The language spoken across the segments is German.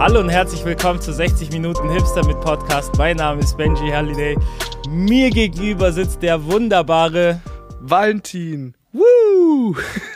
Hallo und herzlich willkommen zu 60 Minuten Hipster mit Podcast. Mein Name ist Benji Halliday. Mir gegenüber sitzt der wunderbare Valentin. Woo!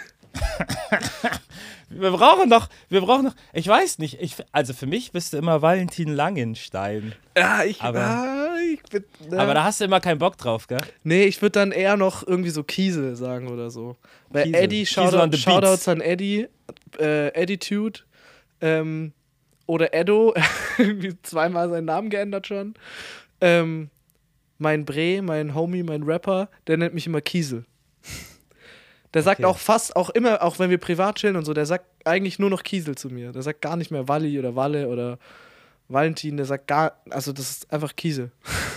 Wir brauchen noch, ich weiß nicht, also für mich bist du immer Valentin Langenstein. Ja, aber da hast du immer keinen Bock drauf, gell? Nee, ich würde dann eher noch irgendwie so Kiesel sagen oder so. Weil Kiesel. Eddie, Kiesel on the Shoutouts an Eddie, Attitude, oder Eddo, irgendwie zweimal seinen Namen geändert schon. Mein Homie, mein Rapper, der nennt mich immer Kiesel. Der sagt auch immer, auch wenn wir privat chillen und so, der sagt eigentlich nur noch Kiesel zu mir. Der sagt gar nicht mehr Walli oder Walle oder Valentin, der sagt also das ist einfach Kiesel.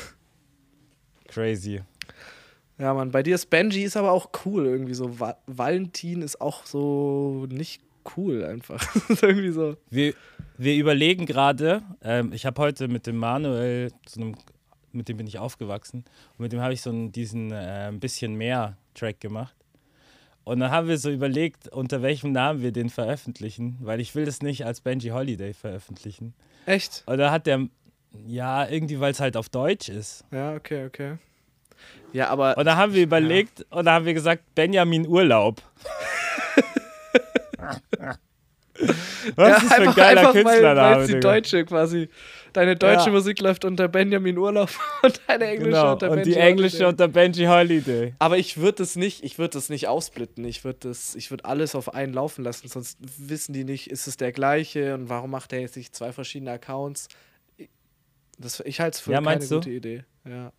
Crazy. Ja, Mann, bei dir ist Benji ist aber auch cool irgendwie so. Valentin ist auch so nicht cool einfach. Irgendwie so. Wir überlegen gerade, ich habe heute mit dem Manuel, mit dem bin ich aufgewachsen, und mit dem habe ich diesen ein bisschen mehr Track gemacht. Und dann haben wir so überlegt, unter welchem Namen wir den veröffentlichen, weil ich will das nicht als Benji Holiday veröffentlichen. Echt? Und da hat der, ja, irgendwie, weil es halt auf Deutsch ist. Ja, okay. Ja, aber... Und da haben wir überlegt, und da haben wir gesagt, Benjamin Urlaub. Was ist für ein geiler Künstlername, weil die deutsche quasi, deine deutsche Musik läuft unter Benjamin Urlaub und deine englische unter Benji Holiday. Und die englische unter Benji Holiday. Aber ich würde das nicht aufsplitten. Ich würde alles auf einen laufen lassen, sonst wissen die nicht, ist es der gleiche und warum macht er jetzt nicht 2 verschiedene Accounts? Ich halte es für keine gute Idee. Ja.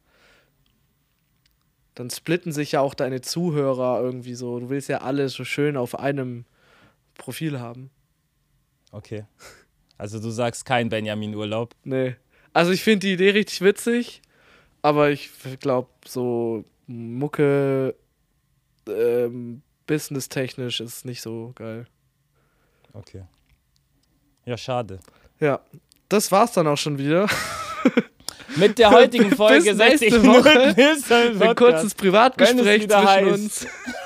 Dann splitten sich ja auch deine Zuhörer irgendwie so. Du willst ja alles so schön auf einem Profil haben. Okay. Also du sagst kein Benjamin Urlaub? Nee. Also ich finde die Idee richtig witzig, aber ich glaube, so Mucke, businesstechnisch ist nicht so geil. Okay. Ja, schade. Ja, das war's dann auch schon wieder. Mit der heutigen Folge 60 Minuten ist ein kurzes Privatgespräch zwischen uns.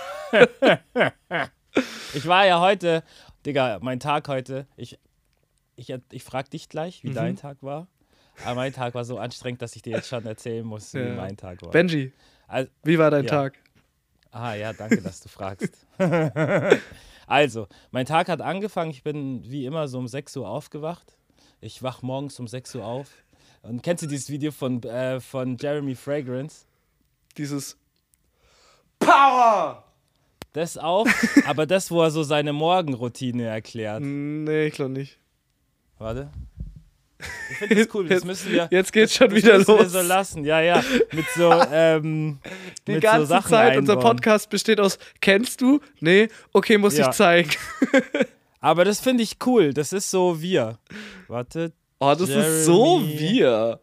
Ich war ja heute, Digga, mein Tag heute, ich frag dich gleich, wie dein Tag war. Aber mein Tag war so anstrengend, dass ich dir jetzt schon erzählen muss, wie mein Tag war. Benji, wie war dein Tag? Ah ja, danke, dass du fragst. Also, mein Tag hat angefangen, ich bin wie immer so um 6 Uhr aufgewacht. Ich wach morgens um 6 Uhr auf. Und kennst du dieses Video von Jeremy Fragrance? Dieses Power! Das auch, aber das, wo er so seine Morgenroutine erklärt. Nee, ich glaube nicht. Warte. Ich finde das cool, das müssen wir... Jetzt geht's schon wieder los. Wir so lassen, ja. Mit so, die ganze so Sachen Zeit, einbauen. Unser Podcast besteht aus, kennst du? Nee? Okay, muss ich zeigen. Aber das finde ich cool, das ist so wir. Warte. Oh, das ist so wir.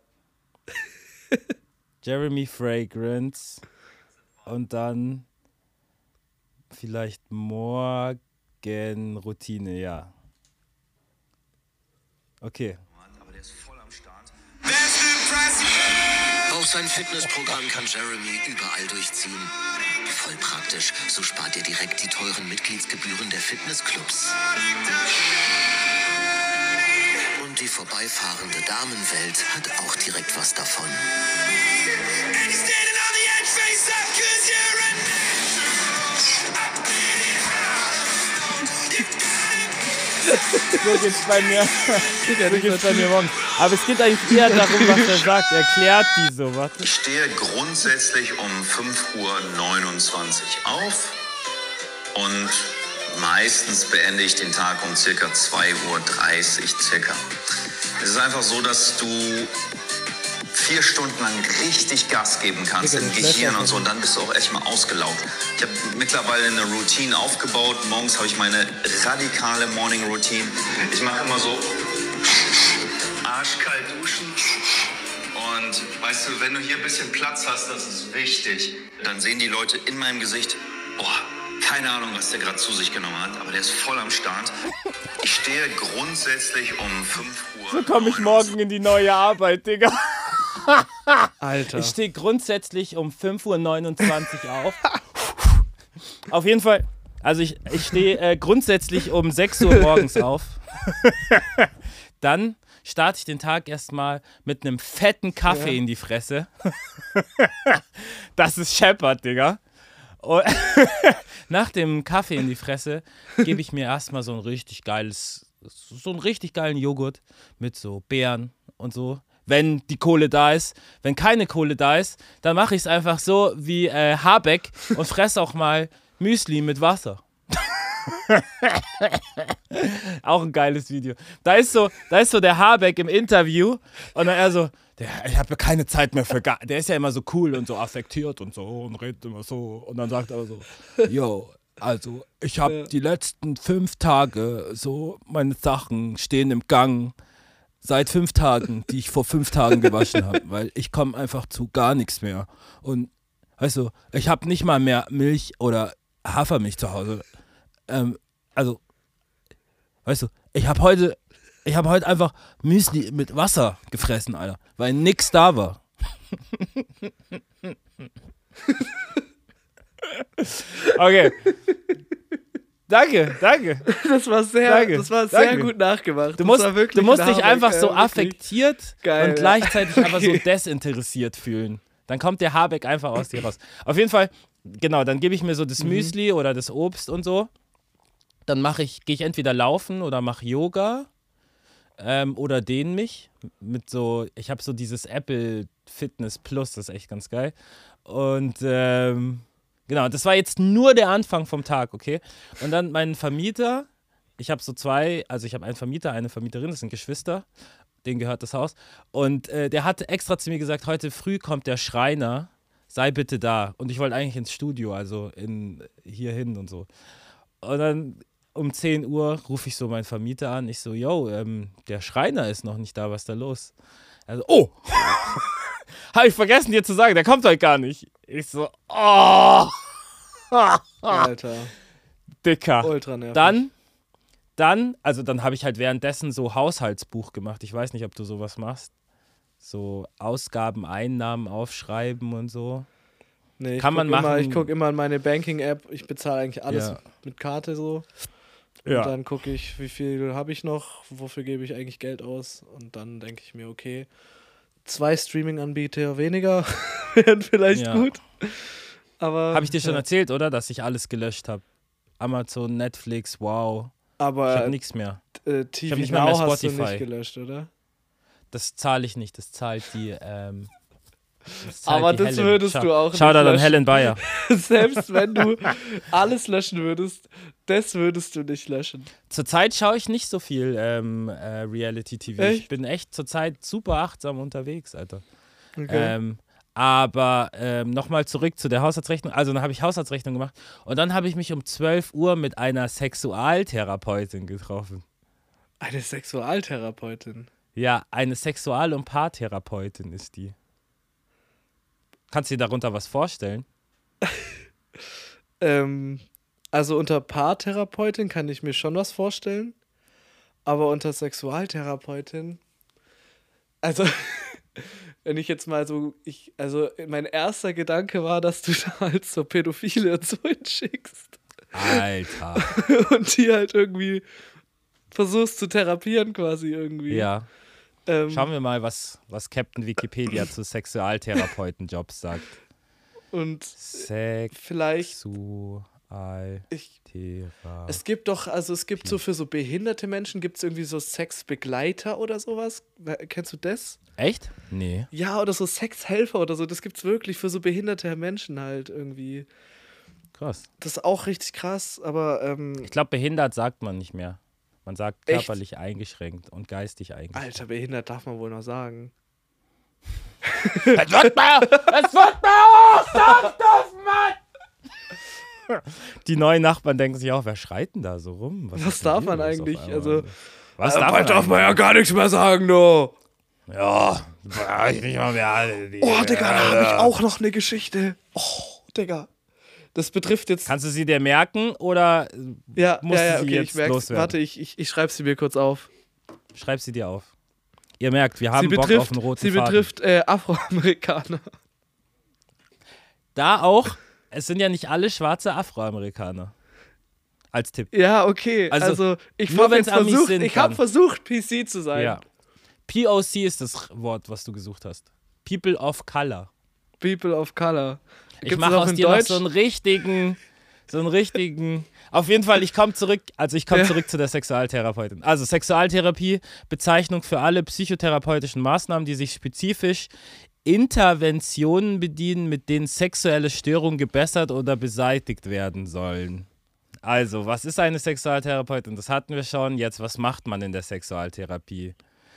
Jeremy Fragrance. Und dann vielleicht Morgenroutine, ja. Okay. Aber der ist voll am Start. Auch sein Fitnessprogramm kann Jeremy überall durchziehen. Voll praktisch, so spart ihr direkt die teuren Mitgliedsgebühren der Fitnessclubs. Und die vorbeifahrende Damenwelt hat auch direkt was davon. So geht's bei mir. Morgen. Aber es geht eigentlich eher darum, was er sagt. Erklärt die so, warte. Ich stehe grundsätzlich um 5:29 Uhr auf und meistens beende ich den Tag um circa 2:30 Uhr circa. Es ist einfach so, dass du 4 Stunden lang richtig Gas geben kannst im Gehirn und so, und dann bist du auch echt mal ausgelaugt. Ich habe mittlerweile eine Routine aufgebaut. Morgens habe ich meine radikale Morning Routine. Ich mache immer so arschkalt duschen. Und weißt du, wenn du hier ein bisschen Platz hast, das ist wichtig. Dann sehen die Leute in meinem Gesicht, boah, keine Ahnung, was der gerade zu sich genommen hat, aber der ist voll am Start. Ich stehe grundsätzlich um 5 Uhr. So komme ich morgen in die neue Arbeit, Digga. Alter. Ich stehe grundsätzlich um 5:29 Uhr auf. Auf jeden Fall, also ich stehe grundsätzlich um 6 Uhr morgens auf. Dann starte ich den Tag erstmal mit einem fetten Kaffee in die Fresse. Das ist Shepard, Digga. Und nach dem Kaffee in die Fresse gebe ich mir erstmal so einen richtig geilen Joghurt mit so Beeren und so. Wenn die Kohle da ist. Wenn keine Kohle da ist, dann mache ich es einfach so wie Habeck und fresse auch mal Müsli mit Wasser. Auch ein geiles Video. Da ist so der Habeck im Interview und dann er so, ich habe keine Zeit mehr für der ist ja immer so cool und so affektiert und so und redet immer so und dann sagt er so, yo, also ich habe die letzten 5 Tage so, meine Sachen stehen im Gang seit 5 Tagen, die ich vor 5 Tagen gewaschen habe, weil ich komme einfach zu gar nichts mehr und weißt du, ich habe nicht mal mehr Milch oder Hafermilch zu Hause. Also, weißt du, ich habe heute einfach Müsli mit Wasser gefressen, Alter, weil nix da war. Okay. Danke. Das war sehr gut nachgemacht. Du musst dich einfach so affektiert geil, und gleichzeitig einfach so desinteressiert fühlen. Dann kommt der Habeck einfach aus dir raus. Auf jeden Fall, genau, dann gebe ich mir so das Müsli oder das Obst und so. Dann gehe ich entweder laufen oder mache Yoga oder dehne mich mit so, ich habe so dieses Apple Fitness Plus, das ist echt ganz geil. Und genau, das war jetzt nur der Anfang vom Tag, okay? Und dann mein Vermieter, ich habe so ich habe einen Vermieter, eine Vermieterin, das sind Geschwister, denen gehört das Haus. Und der hatte extra zu mir gesagt, heute früh kommt der Schreiner, sei bitte da. Und ich wollte eigentlich ins Studio, also hier hin und so. Und dann um 10 Uhr rufe ich so meinen Vermieter an. Ich so, yo, der Schreiner ist noch nicht da, was ist da los? Also, oh, habe ich vergessen dir zu sagen, der kommt heute gar nicht. Ich so, oh. Alter. Dicker. Ultra nervig. Dann habe ich halt währenddessen so Haushaltsbuch gemacht. Ich weiß nicht, ob du sowas machst. So Ausgaben, Einnahmen aufschreiben und so. Nee, kann man machen. Ich gucke immer in meine Banking-App. Ich bezahle eigentlich alles mit Karte so. Und dann gucke ich, wie viel habe ich noch, wofür gebe ich eigentlich Geld aus. Und dann denke ich mir, okay, 2 Streaming-Anbieter weniger wären vielleicht gut. Aber habe ich dir schon erzählt, oder? Dass ich alles gelöscht habe. Amazon, Netflix, wow. Aber ich habe nichts mehr. TV nicht Now hast du nicht gelöscht, oder? Das zahle ich nicht, das zahlt die aber das Helen. würdest du auch nicht Shoutout an Helen Bayer. Selbst wenn du alles löschen würdest, das würdest du nicht löschen. Zurzeit schaue ich nicht so viel Reality-TV. Ich bin echt zurzeit super achtsam unterwegs, Alter. Okay. Aber nochmal zurück zu der Haushaltsrechnung. Also dann habe ich Haushaltsrechnung gemacht und dann habe ich mich um 12 Uhr mit einer Sexualtherapeutin getroffen. Eine Sexualtherapeutin? Ja, eine Sexual- und Paartherapeutin ist die. Kannst du dir darunter was vorstellen? Also unter Paartherapeutin kann ich mir schon was vorstellen, aber unter Sexualtherapeutin, also wenn ich jetzt mal so, mein erster Gedanke war, dass du da halt so Pädophile und so hinschickst. Alter. Und die halt irgendwie versuchst zu therapieren quasi irgendwie. Ja. Schauen wir mal, was Captain Wikipedia zu Sexualtherapeutenjobs sagt. Und vielleicht es gibt doch, also es gibt so für so behinderte Menschen, gibt es irgendwie so Sexbegleiter oder sowas. Kennst du das? Echt? Nee. Ja, oder so Sexhelfer oder so. Das gibt's wirklich für so behinderte Menschen halt irgendwie. Krass. Das ist auch richtig krass, aber ich glaube, behindert sagt man nicht mehr. Man sagt körperlich eingeschränkt und geistig eingeschränkt. Alter, behindert darf man wohl noch sagen. Es wird mal Stop, Mann! Die neuen Nachbarn denken sich auch, wer schreit denn da so rum? Was darf man eigentlich? Also, was darf man ja gar nichts mehr sagen, du. Ja, ich nicht mal mehr. Oh, Digga, da habe ich auch noch eine Geschichte. Oh, Digga. Das betrifft jetzt... Kannst du sie dir merken oder musst du sie jetzt loswerden? Warte, ich schreibe sie mir kurz auf. Schreib sie dir auf. Ihr merkt, wir haben Bock auf einen roten Faden. Sie betrifft Afroamerikaner. Da auch, es sind ja nicht alle schwarze Afroamerikaner. Als Tipp. Ja, okay. Also ich habe versucht, PC zu sein. Ja. POC ist das Wort, was du gesucht hast. People of Color. People of Color. Ich mache aus dir noch so einen richtigen. Auf jeden Fall, ich komme zurück zu der Sexualtherapeutin. Also Sexualtherapie, Bezeichnung für alle psychotherapeutischen Maßnahmen, die sich spezifisch Interventionen bedienen, mit denen sexuelle Störungen gebessert oder beseitigt werden sollen. Also, was ist eine Sexualtherapeutin? Das hatten wir schon. Jetzt, was macht man in der Sexualtherapie?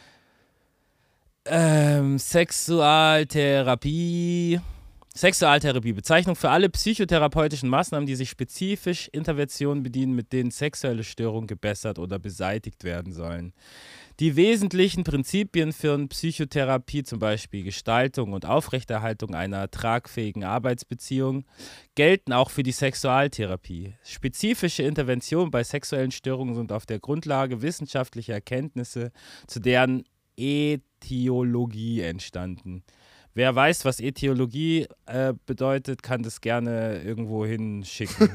Sexualtherapie, Bezeichnung für alle psychotherapeutischen Maßnahmen, die sich spezifisch Interventionen bedienen, mit denen sexuelle Störungen gebessert oder beseitigt werden sollen. Die wesentlichen Prinzipien für Psychotherapie, zum Beispiel Gestaltung und Aufrechterhaltung einer tragfähigen Arbeitsbeziehung, gelten auch für die Sexualtherapie. Spezifische Interventionen bei sexuellen Störungen sind auf der Grundlage wissenschaftlicher Erkenntnisse, zu deren Ätiologie entstanden. Wer weiß, was Ätiologie bedeutet, kann das gerne irgendwo hinschicken.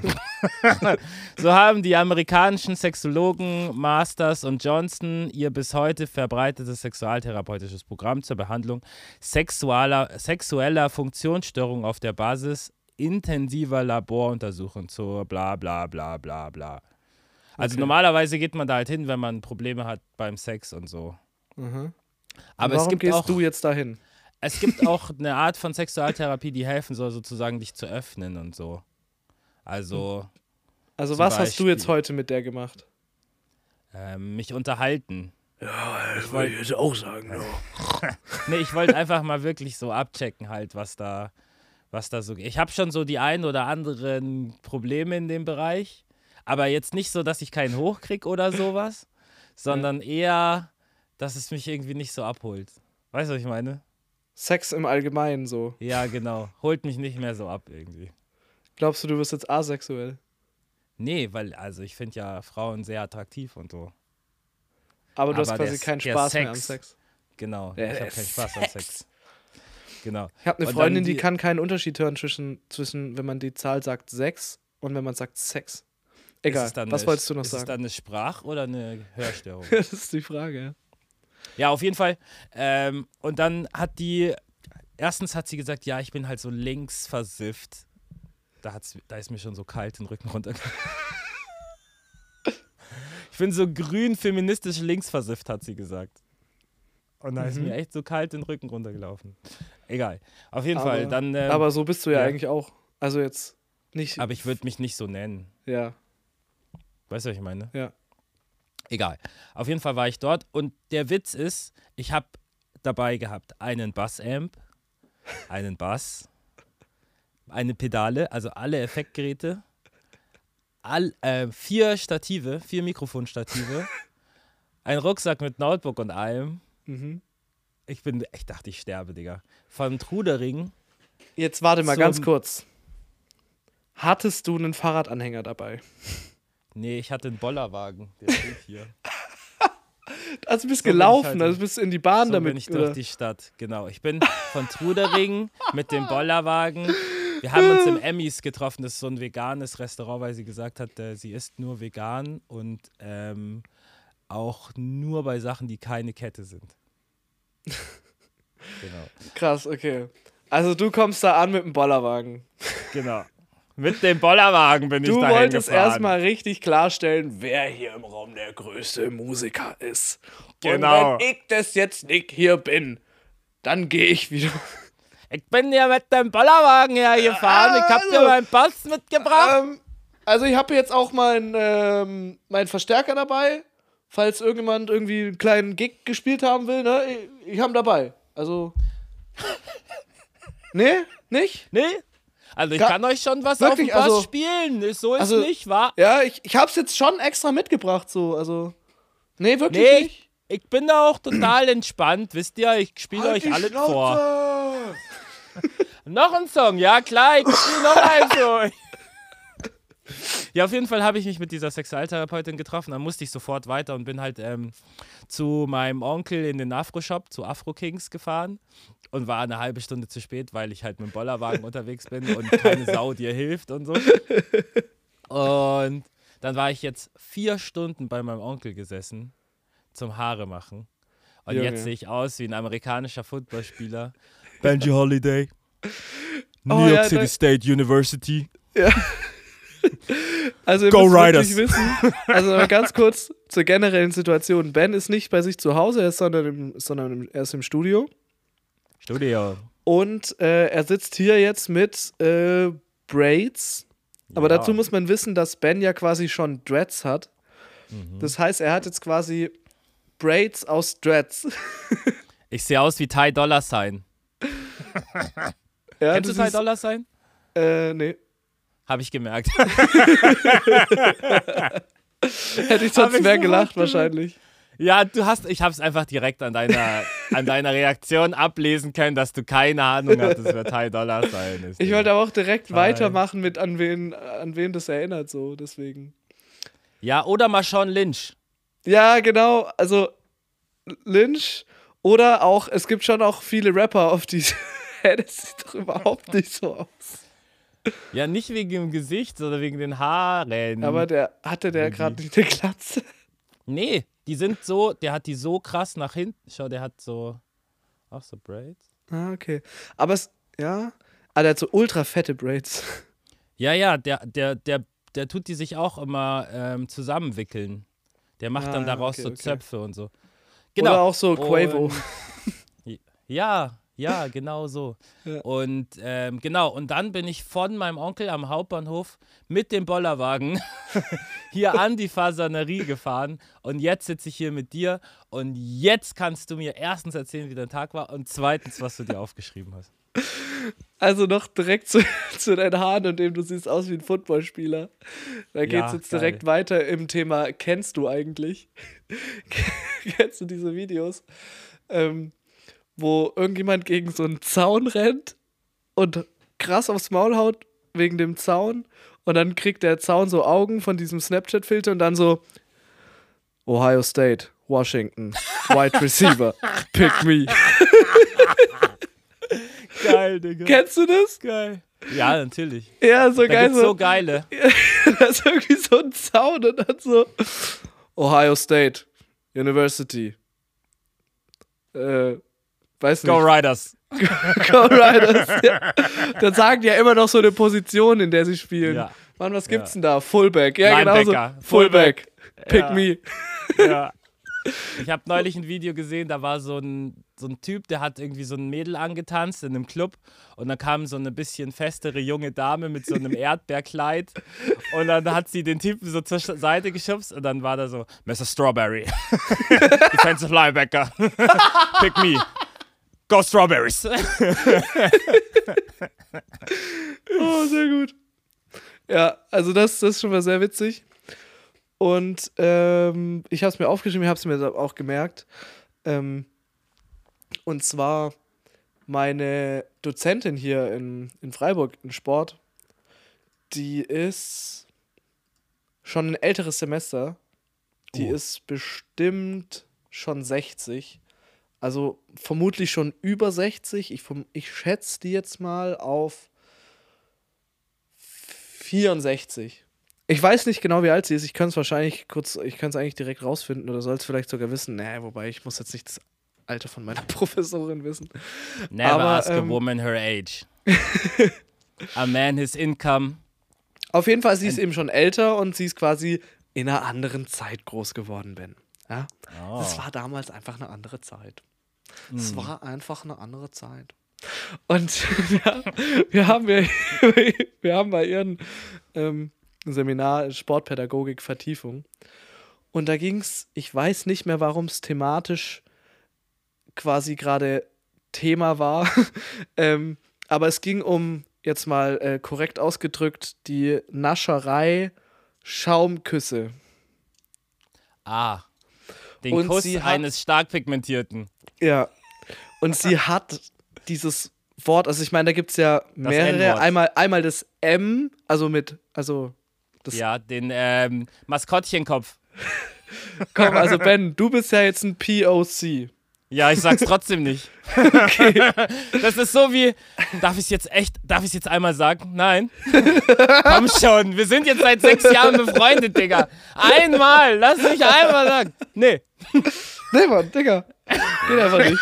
So haben die amerikanischen Sexologen Masters und Johnson ihr bis heute verbreitetes sexualtherapeutisches Programm zur Behandlung sexueller Funktionsstörungen auf der Basis intensiver Laboruntersuchungen zur bla bla bla bla bla. Also normalerweise geht man da halt hin, wenn man Probleme hat beim Sex und so. Mhm. Aber warum gehst du jetzt dahin? Es gibt auch eine Art von Sexualtherapie, die helfen soll, sozusagen dich zu öffnen und so. Also was hast du jetzt heute mit der gemacht? Mich unterhalten. Ja, ich wollte jetzt auch sagen. Ja. Nee, ich wollte einfach mal wirklich so abchecken halt, was da so geht. Ich habe schon so die ein oder anderen Probleme in dem Bereich, aber jetzt nicht so, dass ich keinen hochkrieg oder sowas, sondern eher, dass es mich irgendwie nicht so abholt. Weißt du, was ich meine? Sex im Allgemeinen so. Ja, genau. Holt mich nicht mehr so ab irgendwie. Glaubst du wirst jetzt asexuell? Nee, weil, also ich finde ja Frauen sehr attraktiv und so. Aber du hast quasi keinen Spaß mehr am Sex. Genau, ich habe keinen Spaß am Sex. Genau. Ich habe eine Freundin, die kann keinen Unterschied hören zwischen, wenn man die Zahl sagt 6 und wenn man sagt Sex. Egal, was wolltest du noch sagen? Ist es dann eine Sprach- oder eine Hörstörung? Das ist die Frage, ja. Ja, auf jeden Fall. Und dann erstens hat sie gesagt, ja, ich bin halt so links versifft. Da ist mir schon so kalt den Rücken runtergegangen. Ich bin so grün, feministisch links versifft, hat sie gesagt. Und da ist mir echt so kalt den Rücken runtergelaufen. Egal. Auf jeden Fall. Dann, aber so bist du ja eigentlich auch. Also jetzt nicht. Aber ich würde mich nicht so nennen. Ja. Weißt du, was ich meine? Ja. Egal. Auf jeden Fall war ich dort und der Witz ist, ich habe dabei gehabt einen Bassamp, einen Bass, eine Pedale, also alle Effektgeräte, 4 Mikrofonstative, ein Rucksack mit Notebook und allem. Mhm. Ich dachte, ich sterbe, Digga. Von Trudering. Jetzt warte mal ganz kurz. Hattest du einen Fahrradanhänger dabei? Nee, ich hatte einen Bollerwagen, der steht hier. Also du bist gelaufen, also bist in die Bahn damit. Bin ich durch die Stadt, genau. Ich bin von Trudering mit dem Bollerwagen. Wir haben uns im Emmys getroffen, das ist so ein veganes Restaurant, weil sie gesagt hat, sie isst nur vegan und auch nur bei Sachen, die keine Kette sind. Genau. Krass, okay. Also du kommst da an mit dem Bollerwagen. Genau. Mit dem Bollerwagen bin ich da hingefahren. Du wolltest erstmal richtig klarstellen, wer hier im Raum der größte Musiker ist. Genau. Und wenn ich das jetzt nicht hier bin, dann gehe ich wieder. Ich bin ja mit dem Bollerwagen hergefahren. Ich hab dir meinen Bass mitgebracht. Also ich habe jetzt auch meinen Verstärker dabei, falls irgendjemand irgendwie einen kleinen Gig gespielt haben will. Ne? Ich habe ihn dabei. Also. Nee? Nicht? Nee? Also ich kann euch schon was wirklich, auf dem Bass spielen. So ist nicht, wa? Ja, ich hab's jetzt schon extra mitgebracht, so, also. Nee, wirklich nicht. Ich bin da auch total entspannt, wisst ihr? Ich spiele euch alles vor. Noch ein Song, ja klar, ich spiele noch einen Song. Ja, auf jeden Fall habe ich mich mit dieser Sexualtherapeutin getroffen. Dann musste ich sofort weiter und bin halt zu meinem Onkel in den Afro-Shop, zu Afro Kings gefahren und war eine halbe Stunde zu spät, weil ich halt mit dem Bollerwagen unterwegs bin und keine Sau dir hilft und so. Und Dann war ich jetzt 4 Stunden bei meinem Onkel gesessen zum Haare machen. Und jetzt sehe ich aus wie ein amerikanischer Footballspieler. Benji Holiday. New York City State University. Ja. Also ihr müsst wirklich wissen, also ganz kurz zur generellen Situation. Ben ist nicht bei sich zu Hause, sondern er ist im Studio. Und er sitzt hier jetzt mit Braids. Aber dazu muss man wissen, dass Ben ja quasi schon Dreads hat. Mhm. Das heißt, er hat jetzt quasi Braids aus Dreads. Ich sehe aus wie Ty Dolla $ign. Ja, kennst du Ty Dolla $ign? Nee. Habe ich gemerkt. Hätte ich sonst mehr gelacht wahrscheinlich. Ja, ich habe es einfach direkt an deiner Reaktion ablesen können, dass du keine Ahnung hattest, wer Ty Dolla $ign ist. Ich wollte aber auch direkt weitermachen mit an wen das erinnert, so deswegen. Ja, oder Marshawn Lynch. Ja, genau, also Lynch oder auch, es gibt schon auch viele Rapper, auf die das sieht doch überhaupt nicht so aus. Ja, nicht wegen dem Gesicht, sondern wegen den Haaren. Aber hatte der gerade nicht eine Glatze? Nee, die sind so, der hat die so krass nach hinten. Schau, der hat so, auch so Braids. Ah, okay. Aber der hat so ultra fette Braids. Ja, der tut die sich auch immer zusammenwickeln. Der macht dann daraus so Zöpfe und so. Genau. Oder auch so Quavo. Ja, genau so. Ja. Und genau, und dann bin ich von meinem Onkel am Hauptbahnhof mit dem Bollerwagen hier an die Fasanerie gefahren und jetzt sitze ich hier mit dir und jetzt kannst du mir erstens erzählen, wie dein Tag war und zweitens, was du dir aufgeschrieben hast. Also noch direkt zu deinen Haaren und dem, du siehst aus wie ein Footballspieler. Da geht's jetzt direkt weiter im Thema, kennst du eigentlich? Kennst du diese Videos? Wo irgendjemand gegen so einen Zaun rennt und krass aufs Maul haut wegen dem Zaun und dann kriegt der Zaun so Augen von diesem Snapchat-Filter und dann so Ohio State, Washington, Wide Receiver, pick me. Geil, Digga. Kennst du das? Geil. Ja, natürlich. Ja, so da geil. Gibt's so geile. Da ist irgendwie so ein Zaun und dann so Ohio State, University. Weiß nicht. Go Riders. Go Riders, ja. Dann sagen die ja immer noch so eine Position, in der sie spielen. Ja. Mann, was gibt's denn da? Fullback. Ja, genau so. Fullback. Pick me. Ja. Ich habe neulich ein Video gesehen, da war so ein Typ, der hat irgendwie so ein Mädel angetanzt in einem Club und dann kam so eine bisschen festere junge Dame mit so einem Erdbeerkleid und dann hat sie den Typen so zur Seite geschubst und dann war da so, Mr. Strawberry, Defensive Linebacker, pick me, go Strawberries. Oh, sehr gut. Ja, also das ist schon mal sehr witzig. Und ich habe es mir aufgeschrieben, ich habe es mir auch gemerkt. Und zwar meine Dozentin hier in Freiburg in Sport, die ist schon ein älteres Semester. Die ist bestimmt schon 60. Also vermutlich schon über 60. Ich schätze die jetzt mal auf 64. Ich weiß nicht genau, wie alt sie ist. Ich könnte es eigentlich direkt rausfinden oder soll es vielleicht sogar wissen. Nee, wobei, ich muss jetzt nicht das Alter von meiner Professorin wissen. Never ask a woman her age. A man his income. Auf jeden Fall, sie ist eben schon älter und sie ist quasi in einer anderen Zeit groß geworden, Ben. Ja? Oh. Das war damals einfach eine andere Zeit. Es war einfach eine andere Zeit. Und wir haben bei ihren Seminar Sportpädagogik Vertiefung. Und da ging es, ich weiß nicht mehr, warum es thematisch quasi gerade Thema war, aber es ging um, jetzt mal korrekt ausgedrückt, die Nascherei Schaumküsse. Den und Kuss eines stark pigmentierten. Ja, und sie hat dieses Wort, also ich meine, da gibt es ja mehrere, einmal das M, ja, den Maskottchenkopf. Komm, also Ben, du bist ja jetzt ein POC. Ja, ich sag's trotzdem nicht. Okay. Das ist so wie, darf ich es jetzt einmal sagen? Nein. Komm schon, wir sind jetzt seit 6 Jahren befreundet, Digga. Einmal, lass mich einmal sagen. Nee. Nee, Mann, Digga. Geht einfach nicht.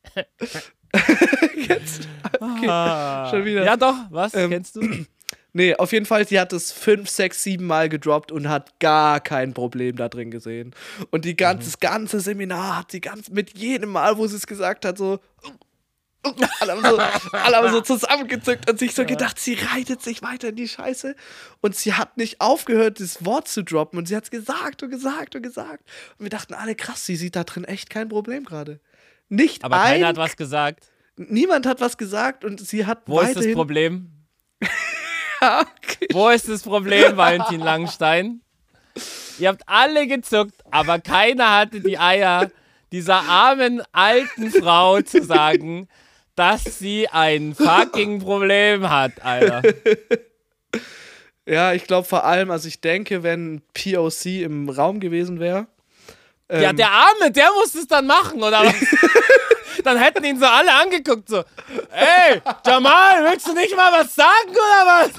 Jetzt. Okay, schon wieder. Ja doch, was? Kennst du? Nee, auf jeden Fall, sie hat es 5, 6, 7 Mal gedroppt und hat gar kein Problem da drin gesehen. Und das ganze Seminar hat sie mit jedem Mal, wo sie es gesagt hat, so alle haben so zusammengezückt und sich so gedacht, sie reitet sich weiter in die Scheiße. Und sie hat nicht aufgehört, das Wort zu droppen. Und sie hat es gesagt und gesagt und gesagt. Und wir dachten alle, krass, sie sieht da drin echt kein Problem gerade. Aber keiner hat was gesagt. Niemand hat was gesagt und sie hat Wo ist das Problem? Ja, okay. Wo ist das Problem, Valentin Langenstein? Ihr habt alle gezuckt, aber keiner hatte die Eier, dieser armen alten Frau zu sagen, dass sie ein fucking Problem hat, Alter. Ja, ich glaube vor allem, also ich denke, wenn POC im Raum gewesen wäre. Ja, der Arme, der muss es dann machen, oder was? Dann hätten ihn so alle angeguckt, so, ey, Jamal, willst du nicht mal was sagen, oder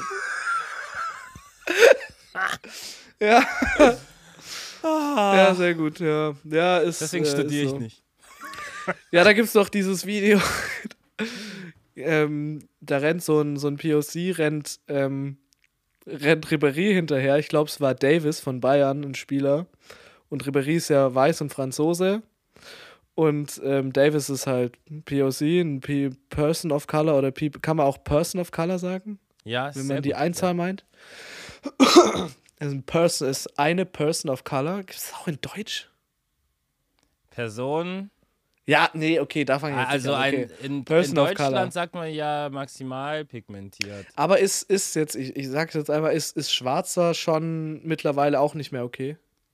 was? Ja. Ja, sehr gut, ja. Deswegen studiere ich nicht. Ja, da gibt's doch dieses Video. Da rennt so ein POC, rennt Ribéry hinterher. Ich glaube, es war Davis von Bayern, ein Spieler. Und Ribéry ist ja weiß und Franzose. Und Davis ist halt POC, ein Person of Color oder kann man auch Person of Color sagen? Ja, wenn man die Einzahl meint. Also ist eine Person of Color. Gibt es auch in Deutsch? Person. Ja, nee, okay, da fange ich jetzt also an. Okay. In Deutschland sagt man ja maximal pigmentiert. Aber ist jetzt, ich sag's jetzt einmal, ist Schwarzer schon mittlerweile auch nicht mehr okay?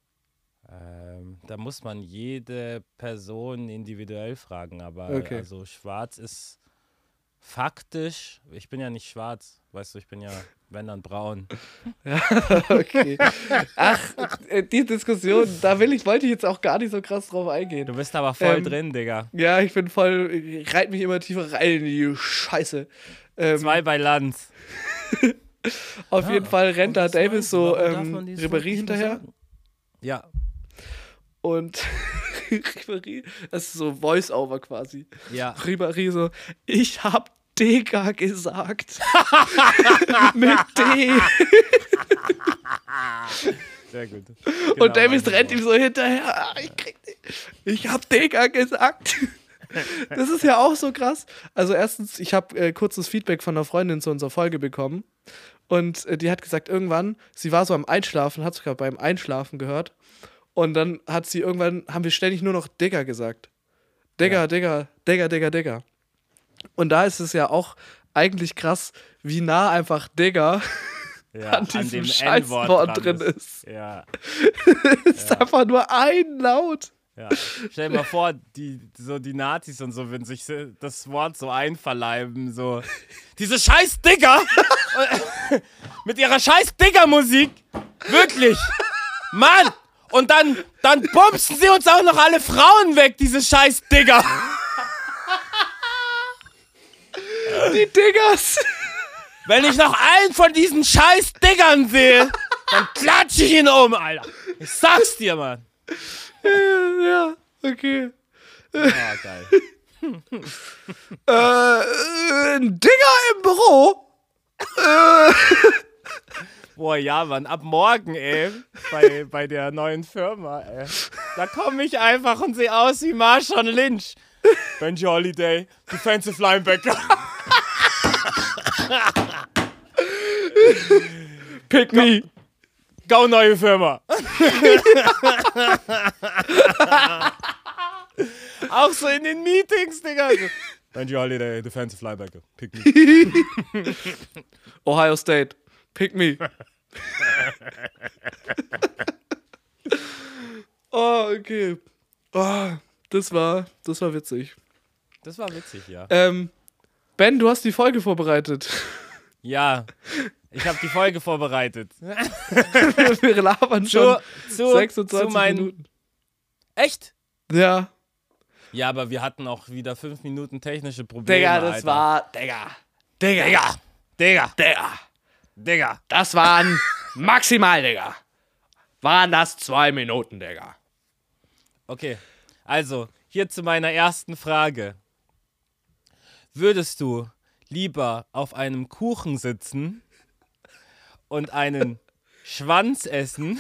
Da muss man jede Person individuell fragen, aber okay. Also schwarz ist faktisch, ich bin ja nicht schwarz, weißt du, ich bin ja, wenn dann braun. Ja, okay. Ach, die Diskussion, wollte ich jetzt auch gar nicht so krass drauf eingehen. Du bist aber voll drin, Digga. Ja, ich reite mich immer tiefer rein in die Scheiße. 2 bei Lanz. Auf jeden Fall rennt da Davis so Ribéry hinterher. Ja. Und Ribéry, das ist so Voice-Over quasi. Ja. Ribéry so, ich hab Digga gesagt. Mit D. Sehr gut. Genau, und Davis rennt ihm so hinterher. Ich hab Digga gesagt. Das ist ja auch so krass. Also erstens, ich habe kurzes Feedback von einer Freundin zu unserer Folge bekommen. Und die hat gesagt, irgendwann, sie war so am Einschlafen, hat sogar beim Einschlafen gehört. Und dann haben wir ständig nur noch Digga gesagt. Digga, ja. Digga. Und da ist es ja auch eigentlich krass, wie nah einfach Digga an diesem Scheißwort drin ist. Ja. Ist einfach nur ein Laut. Ja. Stell dir mal vor, die Nazis und so würden sich das Wort so einverleiben, so. Diese scheiß Digger! Mit ihrer scheiß Digger-Musik! Wirklich! Mann! Und dann bumsen sie uns auch noch alle Frauen weg, diese scheiß Digger! Die Diggers! Wenn ich noch einen von diesen scheiß Diggern sehe, dann klatsche ich ihn um, Alter! Ich sag's dir, Mann! Ja, okay. Ah, geil. Ein Digger im Büro? Boah, ja, Mann, ab morgen, ey, bei der neuen Firma, ey. Da komme ich einfach und sehe aus wie Marshawn Lynch. Benji Holiday, Defensive Linebacker. Pick me. Go, neue Firma. Auch so in den Meetings, Digga. Benji Holiday, Defensive Linebacker. Pick me. Ohio State. Pick me. Oh, okay. Oh, das war witzig. Das war witzig, ja. Ben, du hast die Folge vorbereitet. Ja, ich habe die Folge vorbereitet. Wir labern schon 26 Minuten. Echt? Ja. Ja, aber wir hatten auch wieder 5 Minuten technische Probleme, Digga, das Alter. war... Digga. Das waren maximal, Digga. Waren das 2 Minuten, Digga. Okay, also, hier zu meiner ersten Frage. Würdest du lieber auf einem Kuchen sitzen und einen Schwanz essen?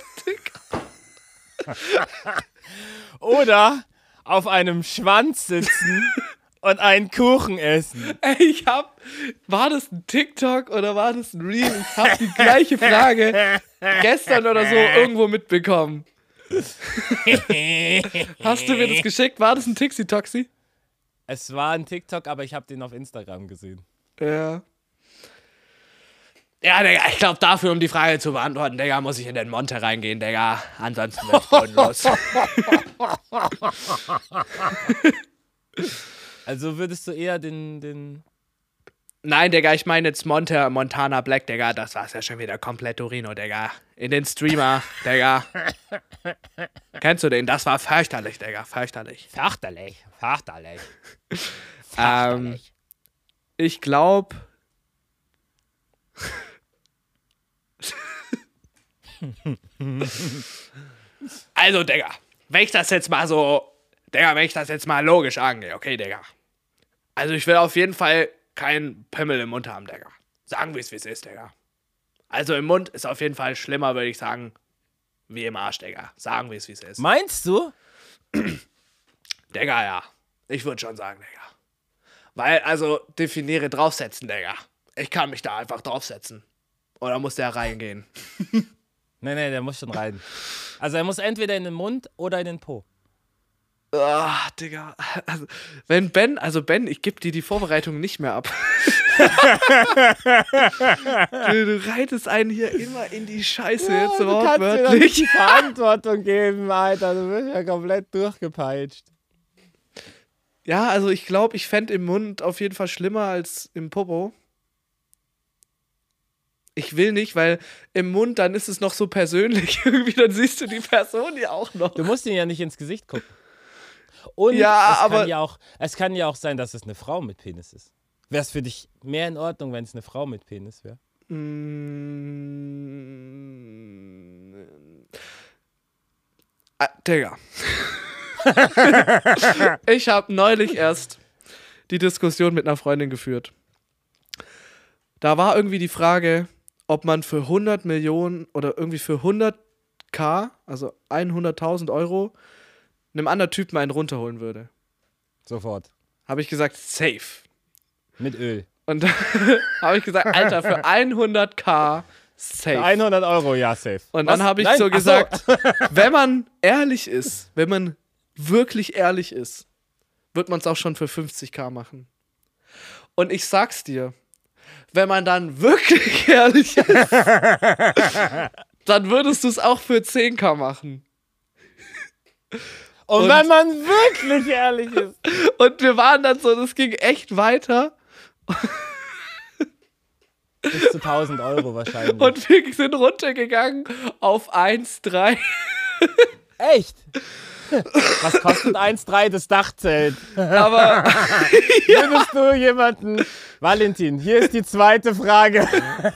Oder auf einem Schwanz sitzen und einen Kuchen essen? Ey, war das ein TikTok oder war das ein Reel? Ich hab die gleiche Frage gestern oder so irgendwo mitbekommen. Hast du mir das geschickt? War das ein Tixi-Toxi? Es war ein TikTok, aber ich habe den auf Instagram gesehen. Ja. Ja, Digga, ich glaube dafür, um die Frage zu beantworten, Digga, muss ich in den Monte reingehen, Digga. Ansonsten bin ich bodenlos. Also würdest du eher den... Nein, Digga, ich meine jetzt Montana Black, Digga. Das war's ja schon wieder komplett Urino, Digga. In den Streamer, Digga. Kennst du den? Das war fürchterlich, Digga. Fürchterlich. Ich glaube... Also, Digga, wenn ich das jetzt mal logisch angehe, okay, Digga. Also, ich will auf jeden Fall keinen Pimmel im Mund haben, Digga. Sagen wir es, wie es ist, Digga. Also, im Mund ist auf jeden Fall schlimmer, würde ich sagen, wie im Arsch, Digga. Sagen wir es, wie es ist. Meinst du? Digga, ja. Ich würde schon sagen, Digga. Weil, also, definiere draufsetzen, Digga. Ich kann mich da einfach draufsetzen. Oder muss der reingehen? Nee, der muss schon rein. Also er muss entweder in den Mund oder in den Po. Ah, Digga. Also, Ben, ich gebe dir die Vorbereitung nicht mehr ab. du reitest einen hier immer in die Scheiße jetzt wortwörtlich. Du kannst dir doch nicht die Verantwortung geben, Alter. Du bist ja komplett durchgepeitscht. Ja, also ich glaube, ich fände im Mund auf jeden Fall schlimmer als im Popo. Ich will nicht, weil im Mund, dann ist es noch so persönlich irgendwie, dann siehst du die Person ja auch noch. Du musst ihn ja nicht ins Gesicht gucken. Und ja, es kann ja auch sein, dass es eine Frau mit Penis ist. Wäre es für dich mehr in Ordnung, wenn es eine Frau mit Penis wäre? Digga. Ich habe neulich erst die Diskussion mit einer Freundin geführt. Da war irgendwie die Frage, ob man für 100 Millionen oder irgendwie für 100k, also 100.000 Euro, einem anderen Typen einen runterholen würde. Sofort. Habe ich gesagt, safe. Mit Öl. Und dann habe ich gesagt, Alter, für 100k safe. Für 100 Euro, ja, safe. Und dann habe ich so gesagt, wenn man ehrlich ist, wenn man wirklich ehrlich ist, wird man es auch schon für 50k machen. Und ich sag's dir, wenn man dann wirklich ehrlich ist, dann würdest du es auch für 10k machen. Und wenn man wirklich ehrlich ist. Und wir waren dann so, das ging echt weiter. Bis zu 1000 Euro wahrscheinlich. Und wir sind runtergegangen auf 1,3. Echt? Was kostet 1,3 das Dachzelt? Aber würdest du jemanden... Valentin, hier ist die zweite Frage.